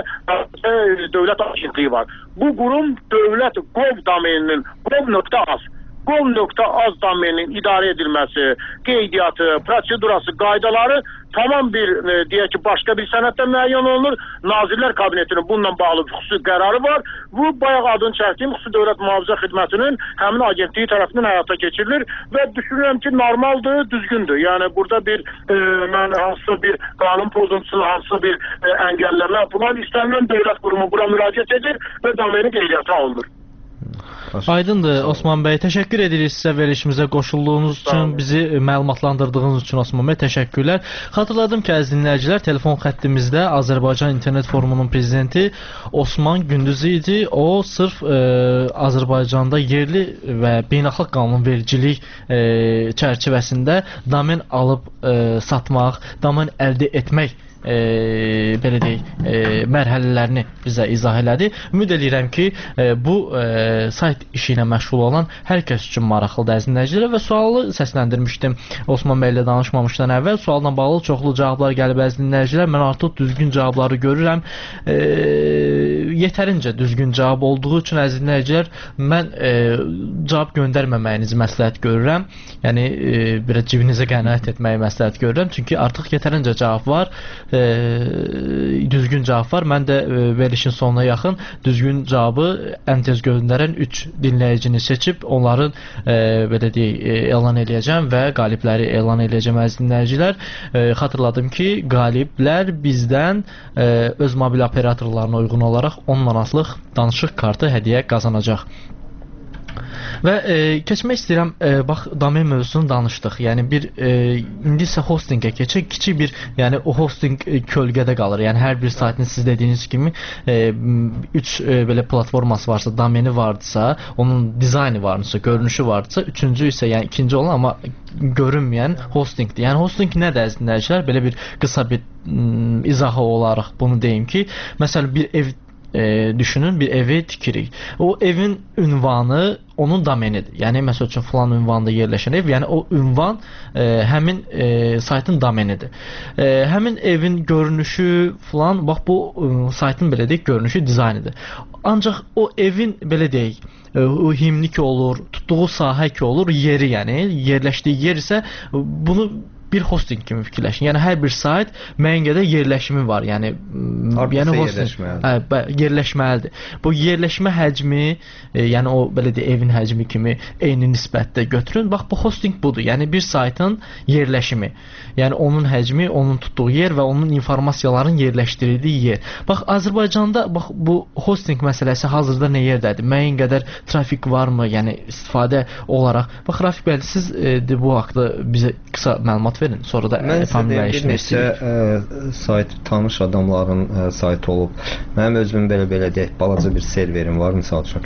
dövlət agentliyi var. Bu qurum dövlət gov domeninin gov.az domeninin idarə edilməsi, qeydiyyatı, prosedurası, qaydaları tamam bir, deyək ki, başqa bir sənəddə müəyyən olunur. Nazirlər Kabinetinin bununla bağlı xüsusi qərarı var. Bu, bayaq adını çəkdiyim Xüsusi Dövlət Mühafizə Xidmətinin həmin agentliyi tərəfindən həyata keçirilir və düşünürəm ki, normaldır, düzgündür. Yəni, burada bir, hansısa bir qanun pozuntusu, hansısa bir əngəlləmə, bunlar istənilən dövlət qurumu bura müraciət edir və domeni qeydiyyata alınır. Aydındır Osman bəy, təşəkkür edirik sizə verilişimizə qoşulduğunuz üçün, bizi məlumatlandırdığınız üçün Osman bəy, təşəkkürlər. Xatırladım ki, əziz dinləyicilər, telefon xəttimizdə Azərbaycan İnternet Forumunun prezidenti Osman Gündüzü idi. O sırf Azərbaycanda yerli və beynəlxalq qanunvericilik çərçivəsində domen alıb satmaq, domen əldə etmək belə deyək, mərhələlərini bizə izah elədi. Ümid edirəm ki, bu sayt işi ilə məşğul olan hər kəs üçün maraqlıdır əziz dinləyicilər və sualı səsləndirmişdim Osman bəy ilə danışmamışdan əvvəl. Sualla bağlı çoxlu cavablar gəlib əziz dinləyicilər. Mən artıq düzgün cavabları görürəm. Yetərincə düzgün cavab olduğu üçün əziz dinləyicilər, mən cavab göndərməməyinizi məsləhət görürəm. Yəni, biraz cibinizə qənaət etməyi məsləhət görürəm. Çünki artıq yetərincə cavab var. düzgün cavab var. Mən də verilişin sonuna yaxın düzgün cavabı ən tez göndərən 3 dinləyicini seçib onların belə deyək elan eləyəcəm və qalibləri elan eləyəcəm əziz dinləyicilər. Xatırladım ki, qaliblər bizdən öz mobil operatorlarına uyğun olaraq 10 manatlıq danışıq kartı hədiyyə qazanacaq. Və keçmək istəyirəm, bax, domen mövzusunu danışdıq. Yəni indi isə hostingə keçək. Kiçik bir, yəni o hosting kölgədə qalır. Yəni hər bir saytın siz dediyiniz kimi 3 belə platforması varsa, domeni vardısa, onun dizaynı varsa, görünüşü vardısa, üçüncü isə, yəni ikinci olan amma görünməyən hostingdir. Yəni hosting nədir əziz dinləyicilər? Belə bir qısa bir izahı olaraq bunu deyim ki, məsələn bir ev düşünün, bir evi tikirik. O evin ünvanı onun domenidir. Yəni məsəl üçün filan ünvanda yerləşən ev, yəni o ünvan həmin saytın domenidir. Həmin evin görünüşü filan, bax bu saytın belə deyək görünüşü, dizaynıdır. Ancaq o evin belə deyək o himni ki olur, tutduğu sahə ki olur, yeri, yəni yerləşdiyi yer isə bunu bir hosting kimi fikirləşin. Yəni hər bir sayt müəyyən qədər yerləşimi var. Yəni hosting yerləşməlidir. Bu yerləşmə həcmi, yəni o belə deyək evin həcmi kimi eyni nisbətdə götürün. Bax bu hosting budur. Yəni bir saytın yerləşimi. Yəni onun həcmi, onun tutduğu yer və onun informasiyaların yerləşdirildiyi yer. Bax Azərbaycanda bax bu hosting məsələsi hazırda nə yerdədir? Müəyyən qədər trafik varmı? Yəni istifadə olaraq. Bax Rafiq bəy, siz bu haqqda bizə qısa məlumat verin. Sonra da bir sayt tanış adamların saytı olub. Mənim özümün belə deyək, balaca bir serverim var misal üçün.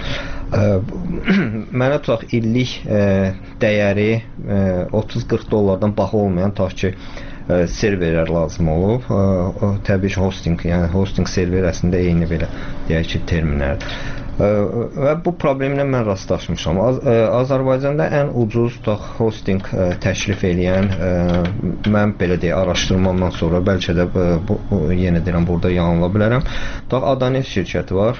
Mənə tutaq illik dəyəri 30-40 dollardan baha olmayan tutaq ki serverlər lazım olub. Təbii ki hosting, yəni hosting server əslində eyni belə deyək ki terminlərdir. Və bu problemlə mən rastlaşmışam. Azərbaycanda ən ucuz hosting təklif eləyən mən belə deyək araşdırmamdan sonra bəlkə də yenə deyirəm burada yanıla bilərəm. Adanet şirkəti var.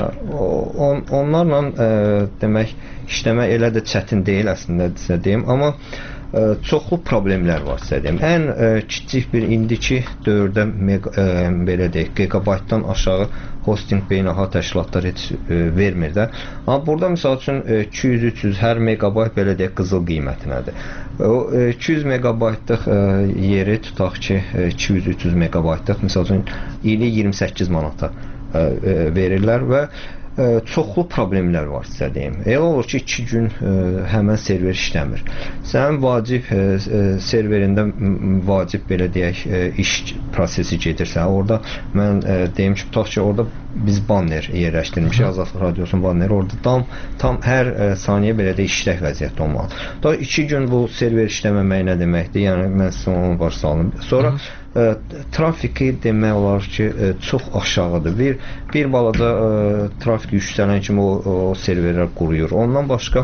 Onlarla demək işləmək elə də çətin deyil əslində sizə deyim, amma çoxlu problemlər var sizə deyim. Ən kiçik bir indiki dövrdə belə deyək gigabaytdan aşağı hosting beynəlxalq təşkilatlar heç vermir də. Amma burada misal üçün 200-300 hər megabayt belə deyək qızıl qiymətinədir. O 200 megabaytlıq yeri tutaq ki 200-300 megabaytlıq misal üçün ili 28 manata verirlər və çoxlu problemlər var sizə deyim. Elə olur ki 2 gün həmən server işləmir. Sənin vacib serverində vacib belə deyək iş prosesi gedirsə, orada mən deyim ki, tutaq ki orada biz banner yerləşdirmişik, Azadlıq Radiosunun banneri orada tam hər saniyə belə də işlək vəziyyətdə olmalı. 2 gün bu server işləməmək nə deməkdir? Yəni mən sizə onu varsa alım. Sonra trafiki demək olar ki çox aşağıdır. Bir balaca trafik yüksələn kimi o serverlər quruyur. Ondan başqa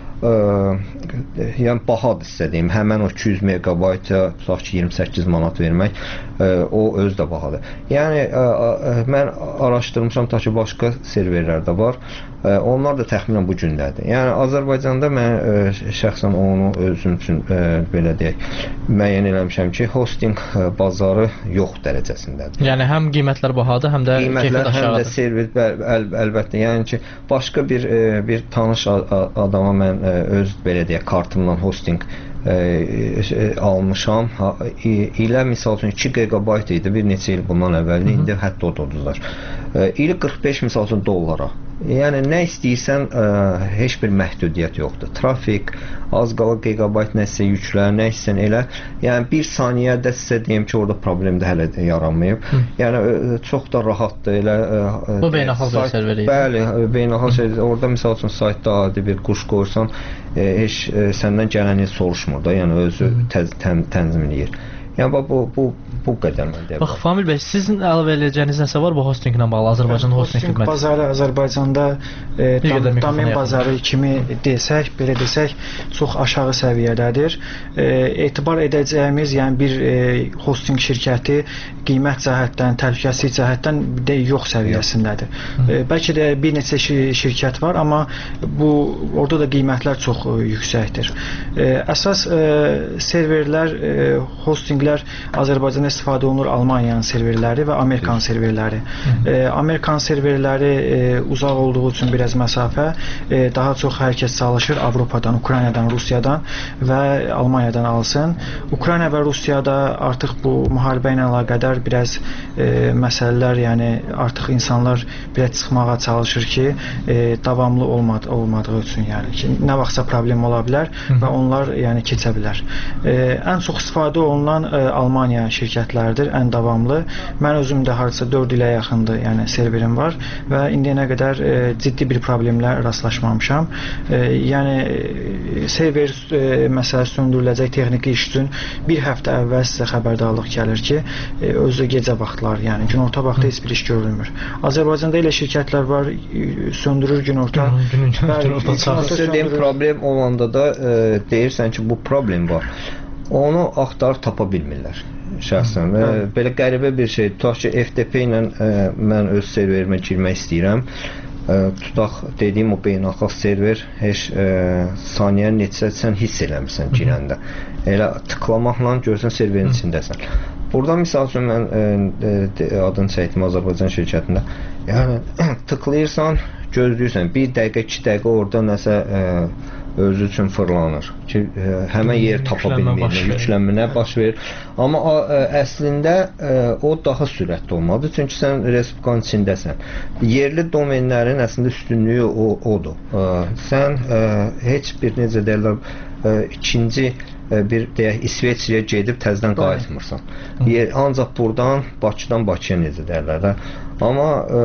yəni bahadır sizə deyim. Həmən o 200 megabayta tutaq ki 28 manat vermək o özü də bahadır. Yəni mən araşdırmışam ta ki başqa serverlər də var. Onlar da təxminən bu gündədir. Yəni Azərbaycanda mən şəxsən onu özüm üçün belə deyək müəyyən eləmişəm ki, hosting bazarı yox dərəcəsindədir. Yəni həm qiymətlər bahadır, həm də keyfiyyət aşağıdır. Həm də server əlbəttə. Yəni ki, başqa bir tanış adama mən öz belə deyək kartımdan hosting almışam. İlə misal üçün 2 GB idi bir neçə il bundan əvvəl, indi hətta o da uduzlar. İli 45 misal üçün dollara. Yəni nə istəyirsən heç bir məhdudiyyət yoxdur. Trafik, az qala gigabayt nəsə yüklər, nə istəyirsən elə. Yəni bir saniyədə sizə deyim ki, orada problem də hələ yaranmayıb. Yəni çox da rahatdır elə. Bu beynəlxalq serveri idi. Bəli, beynəlxalq serveri. Orada misal üçün saytda adi bir quş qoyursan, heç səndən gələni soruşmur da, yəni özü tənzim eləyir. Yəni bu qədər mən deyirəm. Bax Famil bəy, sizin əlavə edəcəyiniz nəsə var bu hostinglə bağlı? Azərbaycan hosting xidməti. Bazarı Azərbaycanda domen bazarı kimi desək, belə desək, çox aşağı səviyyədədir. Etibar edəcəyimiz, yəni bir hosting şirkəti qiymət cəhətdən, təhlükəsizlik cəhətdən də yox səviyyəsindədir. Bəlkə də bir neçə şirkət var, amma orada da qiymətlər çox yüksəkdir. Əsas serverlər, hostinglər serverlər Azərbaycanda istifadə olunur, Almaniyanın serverləri və Amerikan serverləri. Amerikan serverləri uzaq olduğu üçün biraz məsafə, daha çox hər kəs çalışır Avropadan, Ukraynadan, Rusiyadan və Almaniyadan alsın. Ukrayna və Rusiyada artıq bu müharibə ilə əlaqədar biraz məsələlər, yəni artıq insanlar biraz çıxmağa çalışır ki, davamlı olmadığı üçün, yəni ki, nə vaxtsa problem ola bilər və onlar yəni keçə bilər. Ən çox istifadə olunan Almaniya şirkətləridir, ən davamlı. Mən özüm də hardasa 4 ilə yaxındır, yəni serverim var və indiyənə qədər ciddi bir problemlə rastlaşmamışam. Yəni server məsələsi söndürüləcək texniki iş üçün bir həftə əvvəl sizə xəbərdarlıq gəlir ki, özü gecə vaxtlar, yəni günorta vaxtı heç bir iş görülmür. Azərbaycanda elə şirkətlər var, söndürür günorta. Söylədiyim problem olanda da deyirsən ki, bu problem var. Onu axtarıb tapa bilmirlər şəxsən. Belə qəribə bir şey. Tutaq ki, FTP ilə mən öz serverimə girmək istəyirəm. Tutaq dediyim o beynəlxalq server heç saniyə neçə sən hiss eləmirsən girəndə. Elə tıklamaqla görsən serverin içindəsən. Burada misal üçün mən adını çəkdim Azərbaycan şirkətində. Yəni tıklayırsan, gözləyirsən 1 dəqiqə, 2 dəqiqə orada nəsə özü üçün fırlanır ki, həmən yer tapa bilmir, yüklənmə baş verir. Amma əslində o daha sürətli olmalıdır, çünki sən respublikanın içindəsən. Yerli domenlərin əslində üstünlüyü odur. Sən heç bir necə deyirlər, ikinci bir deyək İsveçrəyə gedib təzədən qayıtmırsan. Ancaq buradan Bakıdan Bakıya necə deyirlər də. Amma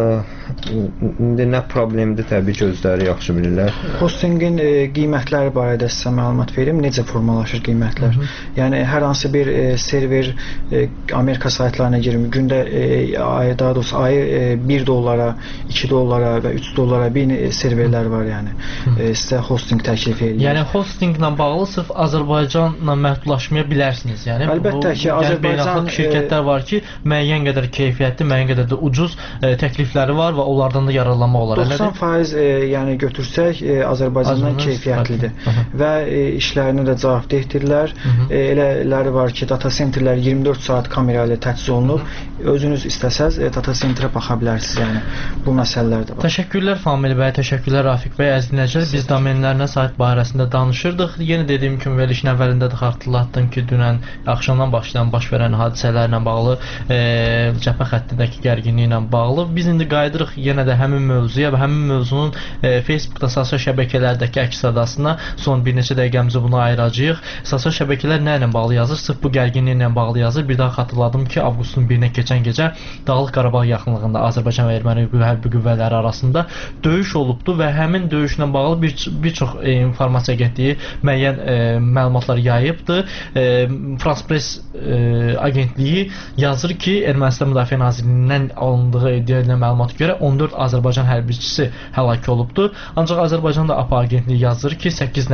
indi nə problemdir, təbii ki, özləri yaxşı bilirlər. Hostingin qiymətləri barədə sizə məlumat verim. Necə formalaşır qiymətlər? Yəni hər hansı bir server Amerika saytlarına girir. Gündə daha doğrusu ayı $1, $2 və $3 bir serverlər var, yəni. Sizə hosting təklif edir. Yəni hostinglə bağlı sırf Azərbaycanla məhdudlaşmaya bilərsiniz. Yəni əlbəttə ki, Azərbaycan şirkətlər var ki, müəyyən qədər keyfiyyətli, müəyyən qədər də ucuz təklifləri var və onlardan da yararlanmaq olar. 90% yəni götürsək Azərbaycandan keyfiyyətlidir və işlərini də cavabdehdirlər. Elələri var ki, data centerlər 24 saat kamera ilə təchiz olunub. Özünüz istəsəz data centerə baxa bilərsiniz, yəni bu məsələlər də var. Təşəkkürlər Famil bəy, təşəkkürlər Rafiq bəy, əziz dinləyicilər. Biz domenlərinə sayt barəsində danışırdıq. Yenə dediyim kimi verilişin əvvəlində də xatırlatdım ki, dünən axşamdan başlayan baş verən hadisələrlə bağlı, cəbhə xəttindəki gərginliklə bağlı. Biz indi qayıdırıq yenə də həmin mövzuya və həmin mövzunun Facebookda, sosial şəbəkələrdəki əks-sədasına son bir neçə dəqiqəmizi buna ayıracağıq. Sosial şəbəkələr nə ilə bağlı yazır? Sırf bu gərginliklə bağlı yazır. Bir daha xatırladım ki, avqustun 1-nə keçən gecə Dağlıq Qarabağ yaxınlığında Azərbaycan və Erməni hərbi qüvvələri arasında döyüş olubdu və həmin döyüşlə bağlı bir çox informasiya agentliyi müəyyən məlumatlar yayıbdı. France Press agentliyi yazır ki, Ermənistan Müdafiə Nazirliyindən alındığı iddialı məlumata görə 14 Azərbaycan hərbiçisi həlak olubdu. Ancaq Azərbaycan da APA agentliyi yazır ki, 8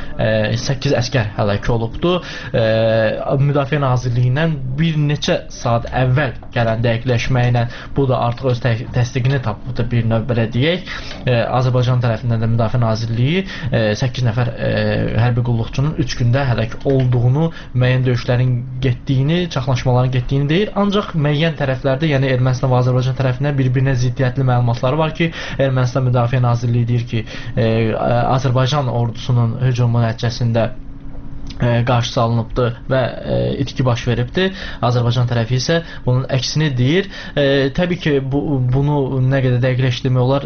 əskər həlak olubdu. Müdafiə Nazirliyindən bir neçə saat əvvəl gələn dəqiqləşməklə bu da artıq öz təsdiqini tapıbdı, bir növ belə deyək. Azərbaycan tərəfindən də Müdafiə Nazirliyi 8 nəfər hərbi qulluqçunun 3 gündə həlak olduğunu, müəyyən döyüşlərin getdiyini, çaxnaşmaların getdiyini deyir. Ancaq müəyyən tərəflərdə, yəni Ermənistan və Azərbaycan tərəfindən bir-birinə ziddiyyətli məlumatları var ki, Ermənistan Müdafiə Nazirliyi deyir ki, Azərbaycan ordusunun hücumu nəticəsində qarşısı alınıbdı və itki baş veribdi. Azərbaycan tərəfi isə bunun əksini deyir. Təbii ki, bunu nə qədər dəqiqləşdirmək olar,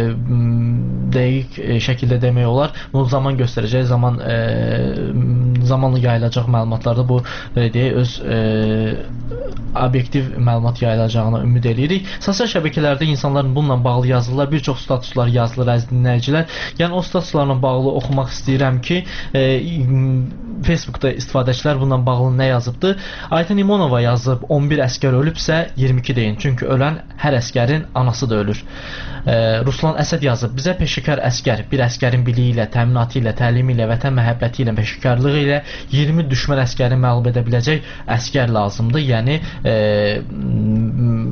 dəqiq şəkildə demək olar. Bunu zaman göstərəcək, zamanla yayılacaq məlumatlarda bu deyək, öz obyektiv məlumat yayılacağına ümid edirik. Sosial şəbəkələrdə insanların bununla bağlı yazılar, bir çox statuslar yazılır, əziz dinləyicilər. Yəni o statuslarla bağlı oxumaq istəyirəm ki, Facebookda istifadəçilər bununla bağlı nə yazıbdı? Aytən İmonova yazıb, 11 əskər ölübsə 22 deyin. Çünki ölən hər əskərin anası da ölür. Ruslan Əsəd yazıb, bizə peşəkar əskər, bir əskərin biliyi ilə, təminatı ilə, təlimi ilə, vətən məhəbbəti ilə, peşəkarlığı ilə 20 düşmən əskərini məğlub edə biləcək əskər lazımdır. Yəni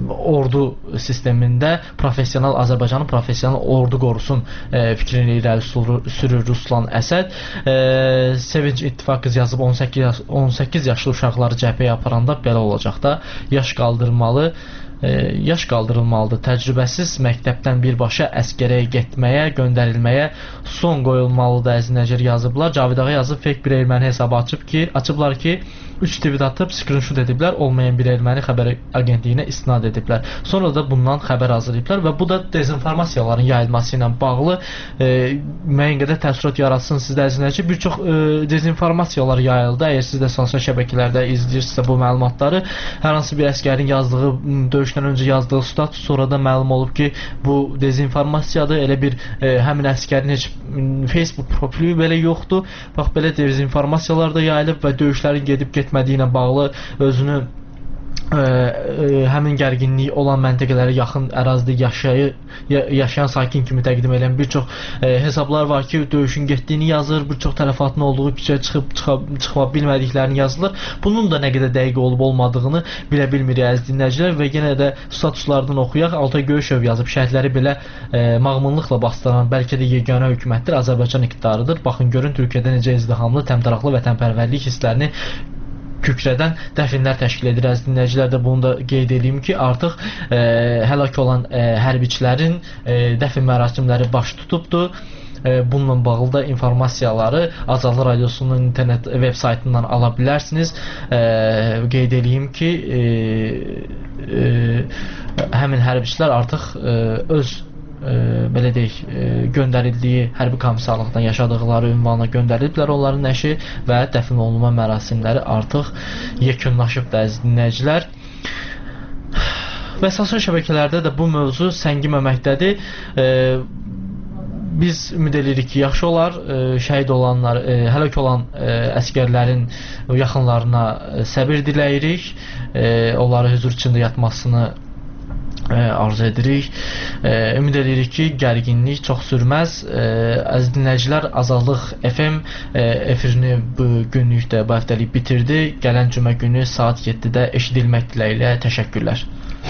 ordu sistemində Azərbaycanın professional ordu qorusun fikrini irəli sürür Ruslan Əsəd. Sevinç İttifaqı yazıb 18 yaşlı uşaqları cəbhəyə aparanda belə olacaq da, yaş qaldırılmalıdır. Təcrübəsiz məktəbdən birbaşa əskərəyə getməyə, göndərilməyə son qoyulmalıdır əzinəcər yazıblar. Cavid Ağa yazıb fake bir erməni hesabı açıblar ki 3 tweet atıb screenshot ediblər, olmayan bir erməni xəbər agentliyinə istinad ediblər. Sonra da bundan xəbər hazırlayıblar və bu da dezinformasiyaların yayılması ilə bağlı müəyyən qədər təəssürat yaratsın sizdə əzinəcər. Bir çox dezinformasiyalar yayıldı. Əgər siz də sosial şəbəkələrdə izləyirsinizsə bu məlumatları, hər hansı bir əskərin yazdığı, döyüşdən öncə yazdığı status sonra da məlum olub ki, bu dezinformasiyadır. Elə bir həmin əskərin heç Facebook profili belə yoxdur. Bax, belə dezinformasiyalar da yayılıb və döyüşlərin gedib getmədiyi ilə bağlı özünü həmin gərginlik olan məntəqələrə yaxın ərazidə yaşayan sakin kimi təqdim edən bir çox hesablar var ki, döyüşün getdiyini yazır, bir çox tələfatın olduğu, küçəyə çıxa bilmədiklərini yazılır. Bunun da nə qədər dəqiq olub olmadığını bilə bilmirik əziz dinləyicilər və yenə də statuslardan oxuyaq. Altay Göyüşev yazıb, şəhidləri belə mağmunluqla bastıran bəlkə də yeganə hökumətdir Azərbaycan iqtidarıdır. Baxın, görün Türkiyədə necə izdihamlı, təmtəraqlı vətənpərvərlik hisslərini kükrədən dəfinlər təşkil edir. Əziz dinləyicilər də bunu da qeyd edeyim ki, artıq həlak olan hərbiçilərin dəfn mərasimləri baş tutubdur. Bununla bağlı da informasiyaları Azadlı Radiosunun internet veb saytından ala bilərsiniz. Qeyd edeyim ki, həmin hərbiçilər artıq öz belə deyək, göndərildiyi hərbi komissarlıqdan yaşadıqları ünvana göndəriliblər onların nəşi və dəfn olunma mərasimləri artıq yekunlaşıbdır əziz dinləyicilər. Və sosial şəbəkələrdə də bu mövzu səngiməməkdədir. Biz ümid edirik ki, yaxşı olar. Şəhid olanlar, həlak olan əskərlərin yaxınlarına səbir diləyirik. Onları hüzur içində yatmasını arzu edirik. Ümid edirik ki, gərginlik çox sürməz. Əziz dinləyicilər, Azadlıq FM efirini bu günlük də bu həftəlik bitirdi. Gələn cümə günü saat 7-də eşidilmək diləyilə təşəkkürlər.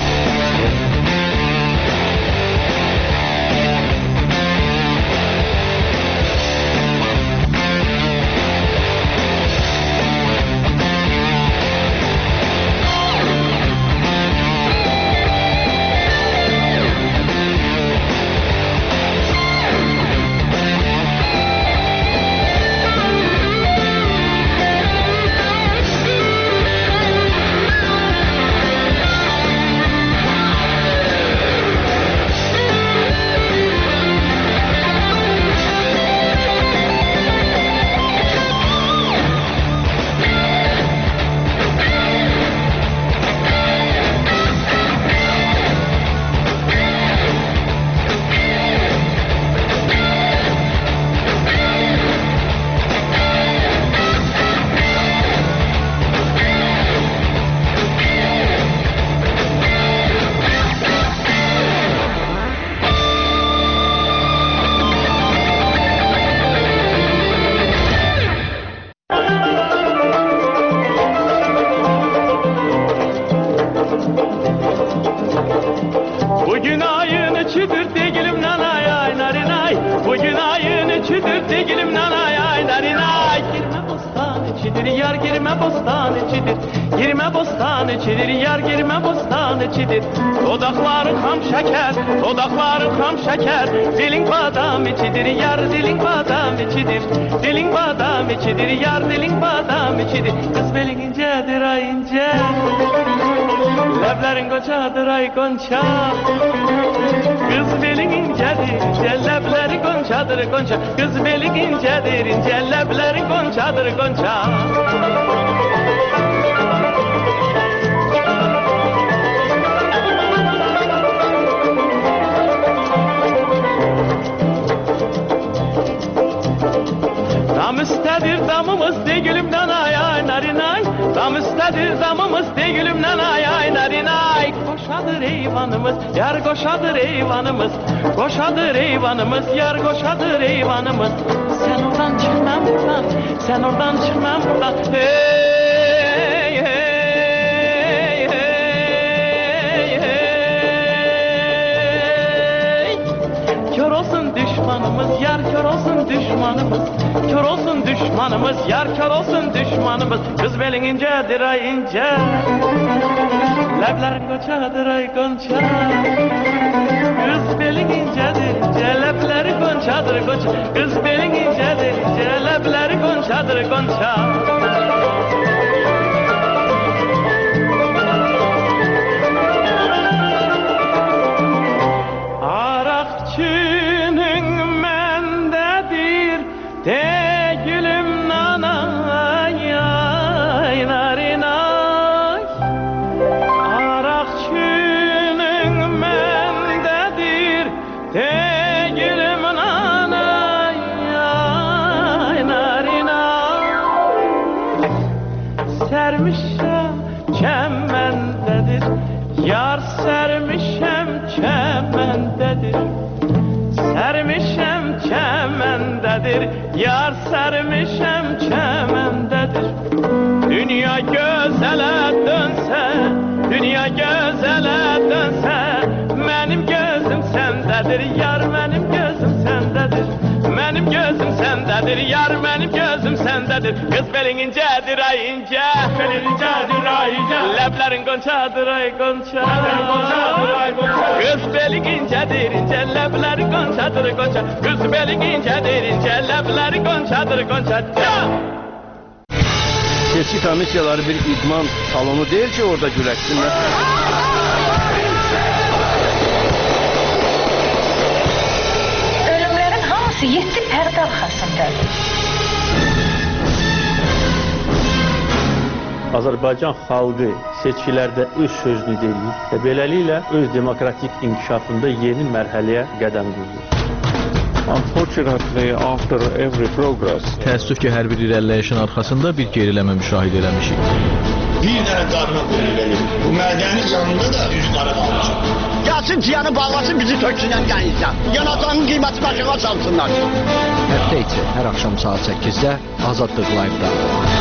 Kız belik incedir, ince lebleri goncadır gonca. Dam üstədir damımız de gülümdən ay ay narinay. Dam üstədir damımız de gülümdən ay ay narinay. Koşadır eyvanımız, yar koşadır eyvanımız. Koşadır eyvanımız, yar koşadır eyvanımız. Sen oradan çıkma buradan, sen oradan çıkma buradan. Hey hey hey hey hey hey. eyvanımız, yar kör olsun düşmanımız. Kör olsun düşmanımız, yar kör olsun düşmanımız. Kız belin incedir ay ince, leblerin koçadır ay konça. Kız belin incedir ince, lebleri konçadır konça. Kız belin incedir ince, lebleri konçadır konça. Arakçının mendedir tegülüm nanay ay narinay. Arakçının mendedir tegülüm nanay ay narinay. Sermişem çemendedir, yar sermişem çemendedir. Sermişem çemendedir, yar sermişem çemendedir. Dünya gözele dönse, dünya gözele dönse, benim gözüm sendedir, yar benim gözüm sendedir. Benim gözüm sendedir, yar benim gözüm sendedir. Kız belin incedir ay ince, belin incedir ay ince, leblerin gonçadır ay gonça. Kız belin incedir ince, lebleri gonçadır gonça. Kız belin incedir ince, lebleri gonçadır gonça. Seçki komissiyaları bir idman salonu değil ki orada güləşsinlər. Ölümlerin hamısı 7 pərdə arxasındadır. Azərbaycan xalqı seçkilərdə öz sözünü deyir və beləliklə öz demokratik inkişafında yeni mərhələyə qədəm qoyur. Unfortunately, after every progress, təəssüf ki, hər bir irəliləyişin arxasında bir geriləmə müşahidə eləmişik. Bir dənə qarına qoyulur. Bu mədənin yanında da üz qara qalmışıq. Gəlsin ciyanı bağlasın, bizi töksünən gəlirsən. Yanacağının qiyməti başına çalsınlar. Həftə içi, hər axşam saat 8-də Azadlıq Live-da.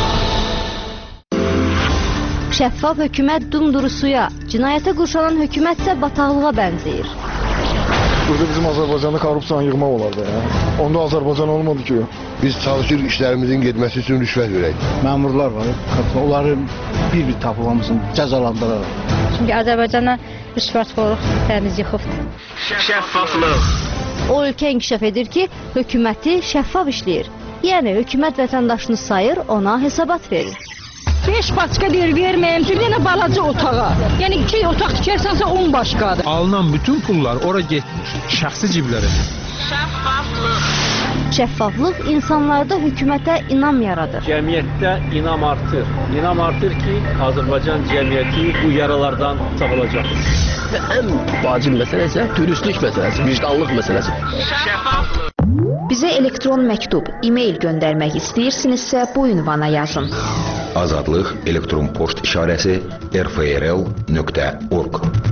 Şəffaf hökumət dumduru suya, cinayətə qurşanan hökumət isə bataqlığa bənzəyir. Burada bizim Azərbaycanda korrupsiyanı yığmaq olardı ya. Onda Azərbaycan olmadı ki. Biz çalışırıq işlərimizin getməsi üçün rüşvət verək. Məmurlar var, onları bir-bir tapılmasın, cəzalandıraraq. Çünki Azərbaycana rüşvətxorluq təmiz yıxıbdır. Şəffaflıq. O ölkə inkişaf edir ki, hökuməti şəffaf işləyir. Yəni, hökumət vətəndaşını sayır, ona hesabat verir. 5 başqa yer verməyəm ki, yenə balaca otağa. Yəni 2 otaq tikərsənsə 10 başqadır. Alınan bütün pullar ora getmir, şəxsi ciblərə. Şəffaflıq. Şəffaflıq insanlarda hökumətə inam yaradır. Cəmiyyətdə inam artır. İnam artır ki, Azərbaycan cəmiyyəti bu yaralardan sağılacaq. Və ən vacib məsələ isə dürüstlük məsələsi, vicdanlıq məsələsi. Şəffaflıq. Bizə elektron məktub, e-mail göndərmək istəyirsinizsə bu ünvana yazın. Azadlıq elektron poçt işarəsi rfrl.org.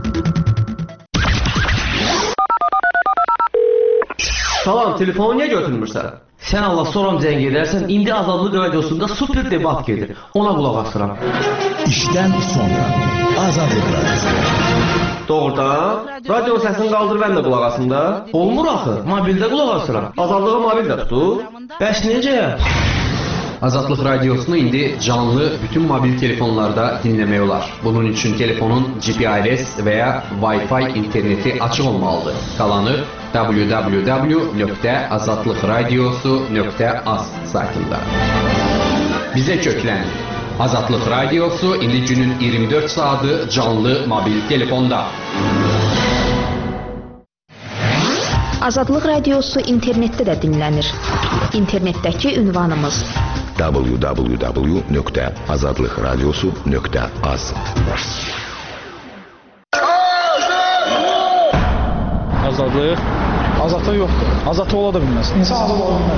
Salam, telefonu niyə götürmürsən? Sən Allah soram zəng edərsən, indi Azadlıq radiosunda super debat gedir. Ona qulaq asıram. İşdən sonra Azadlıq radiosu. Doğrudan? Radio səsini qaldır, mən də qulaq asım da. Olmur axı, mobildə qulaq asıram. Azadlığı mobildə tutur. Bəs necə? Azadlıq radiosunu indi canlı bütün mobil telefonlarda dinləmək olar. Bunun üçün telefonun GPRS və ya Wi-Fi interneti açıq olmalıdır. Qalanı www.azadlıqradiosu.az saytında. Bizə köklən. Azadlıq radiosu indi günün 24 saatı canlı mobil telefonda. Azadlıq radiosu internetdə də dinlənir. İnternetdəki ünvanımız www.azadlıqradiosu.az. Azadlıq? Azadlıq yoxdur. Azadlıq ola da bilməz. İnsan azad ola bilməz.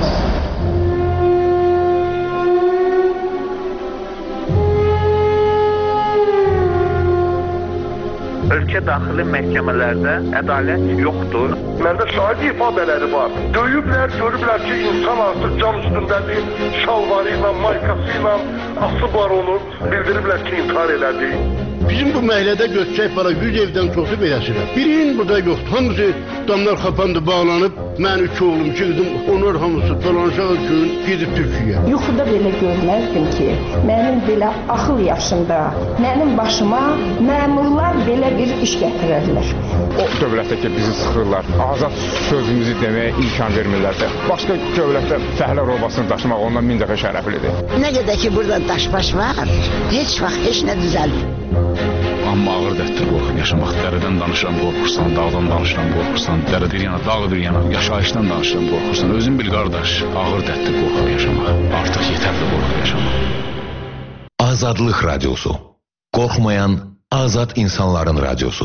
Ölkə daxili məhkəmələrdə ədalət yoxdur. Məndə şahid ifadələri var. Döyüblər, görüblər ki, insan artıq can üstündədir, şalvarı ilə, maykası ilə asıb var onu. Bildiriblər ki, intihar elədi. Bizim bu məhəllədə göçəcək bala 100 evdən çoxu beləsirəm. Birinin burada yoxdur. Hamısı damlar kapandı, bağlanıb. Mən 3 oğlum, 2 qızım, onlar hamısı dolanışaq üçün gedib Türkiyəyə. Yuxuda belə görməzdim ki, mənim belə axıl yaşında, mənim başıma məmurlar belə bir iş gətirərlər. O dövlətdəki bizi sıxırlar, azad sözümüzü deməyə imkan vermirlər də. Başqa dövlətdə fəhlə robasını daşımaq ondan 1000 dəfə şərəflidir. Nə qədər ki burada daşbaş var, heç vaxt heç nə düzəlmir. Amma ağır dərddir qorxub yaşamaq. Dərədən danışıram qorxursan, dağdan danışıram qorxursan, dərə bir yana, dağ bir yana, yaşayışdan danışıram qorxursan. Özün bil qardaş, ağır dərddir qorxub yaşamaq. Artıq yetərli qorxub yaşamaq. Azadlıq Radyosu. Qorxmayan azad insanların radyosu.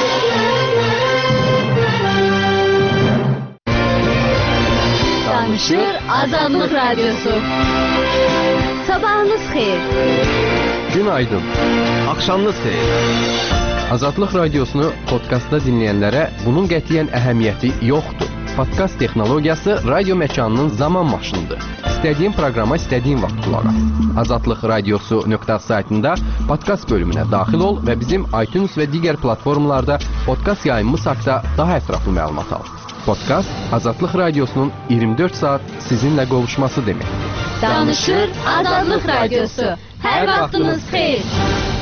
Danışır Azadlıq Radyosu. Sabahınız xeyir. Günaydın. Akşamınız xeyir. Azadlıq Radiosunu podkastda dinləyənlərə bunun qətiyyən əhəmiyyəti yoxdur. Podkast texnologiyası radio məkanının zaman maşınıdır. İstədiyin proqrama istədiyin vaxt qulaq as. Azadlıq Radiosu.az saytında podkast bölümünə daxil ol və bizim iTunes və digər platformalarda podkast yayımımız haqqında daha ətraflı məlumat al. Podkast Azadlıq Radiosunun 24 saat sizinlə qovuşması deməkdir. Danışır Azadlıq Radiosu. Hər vaxtınız xeyir.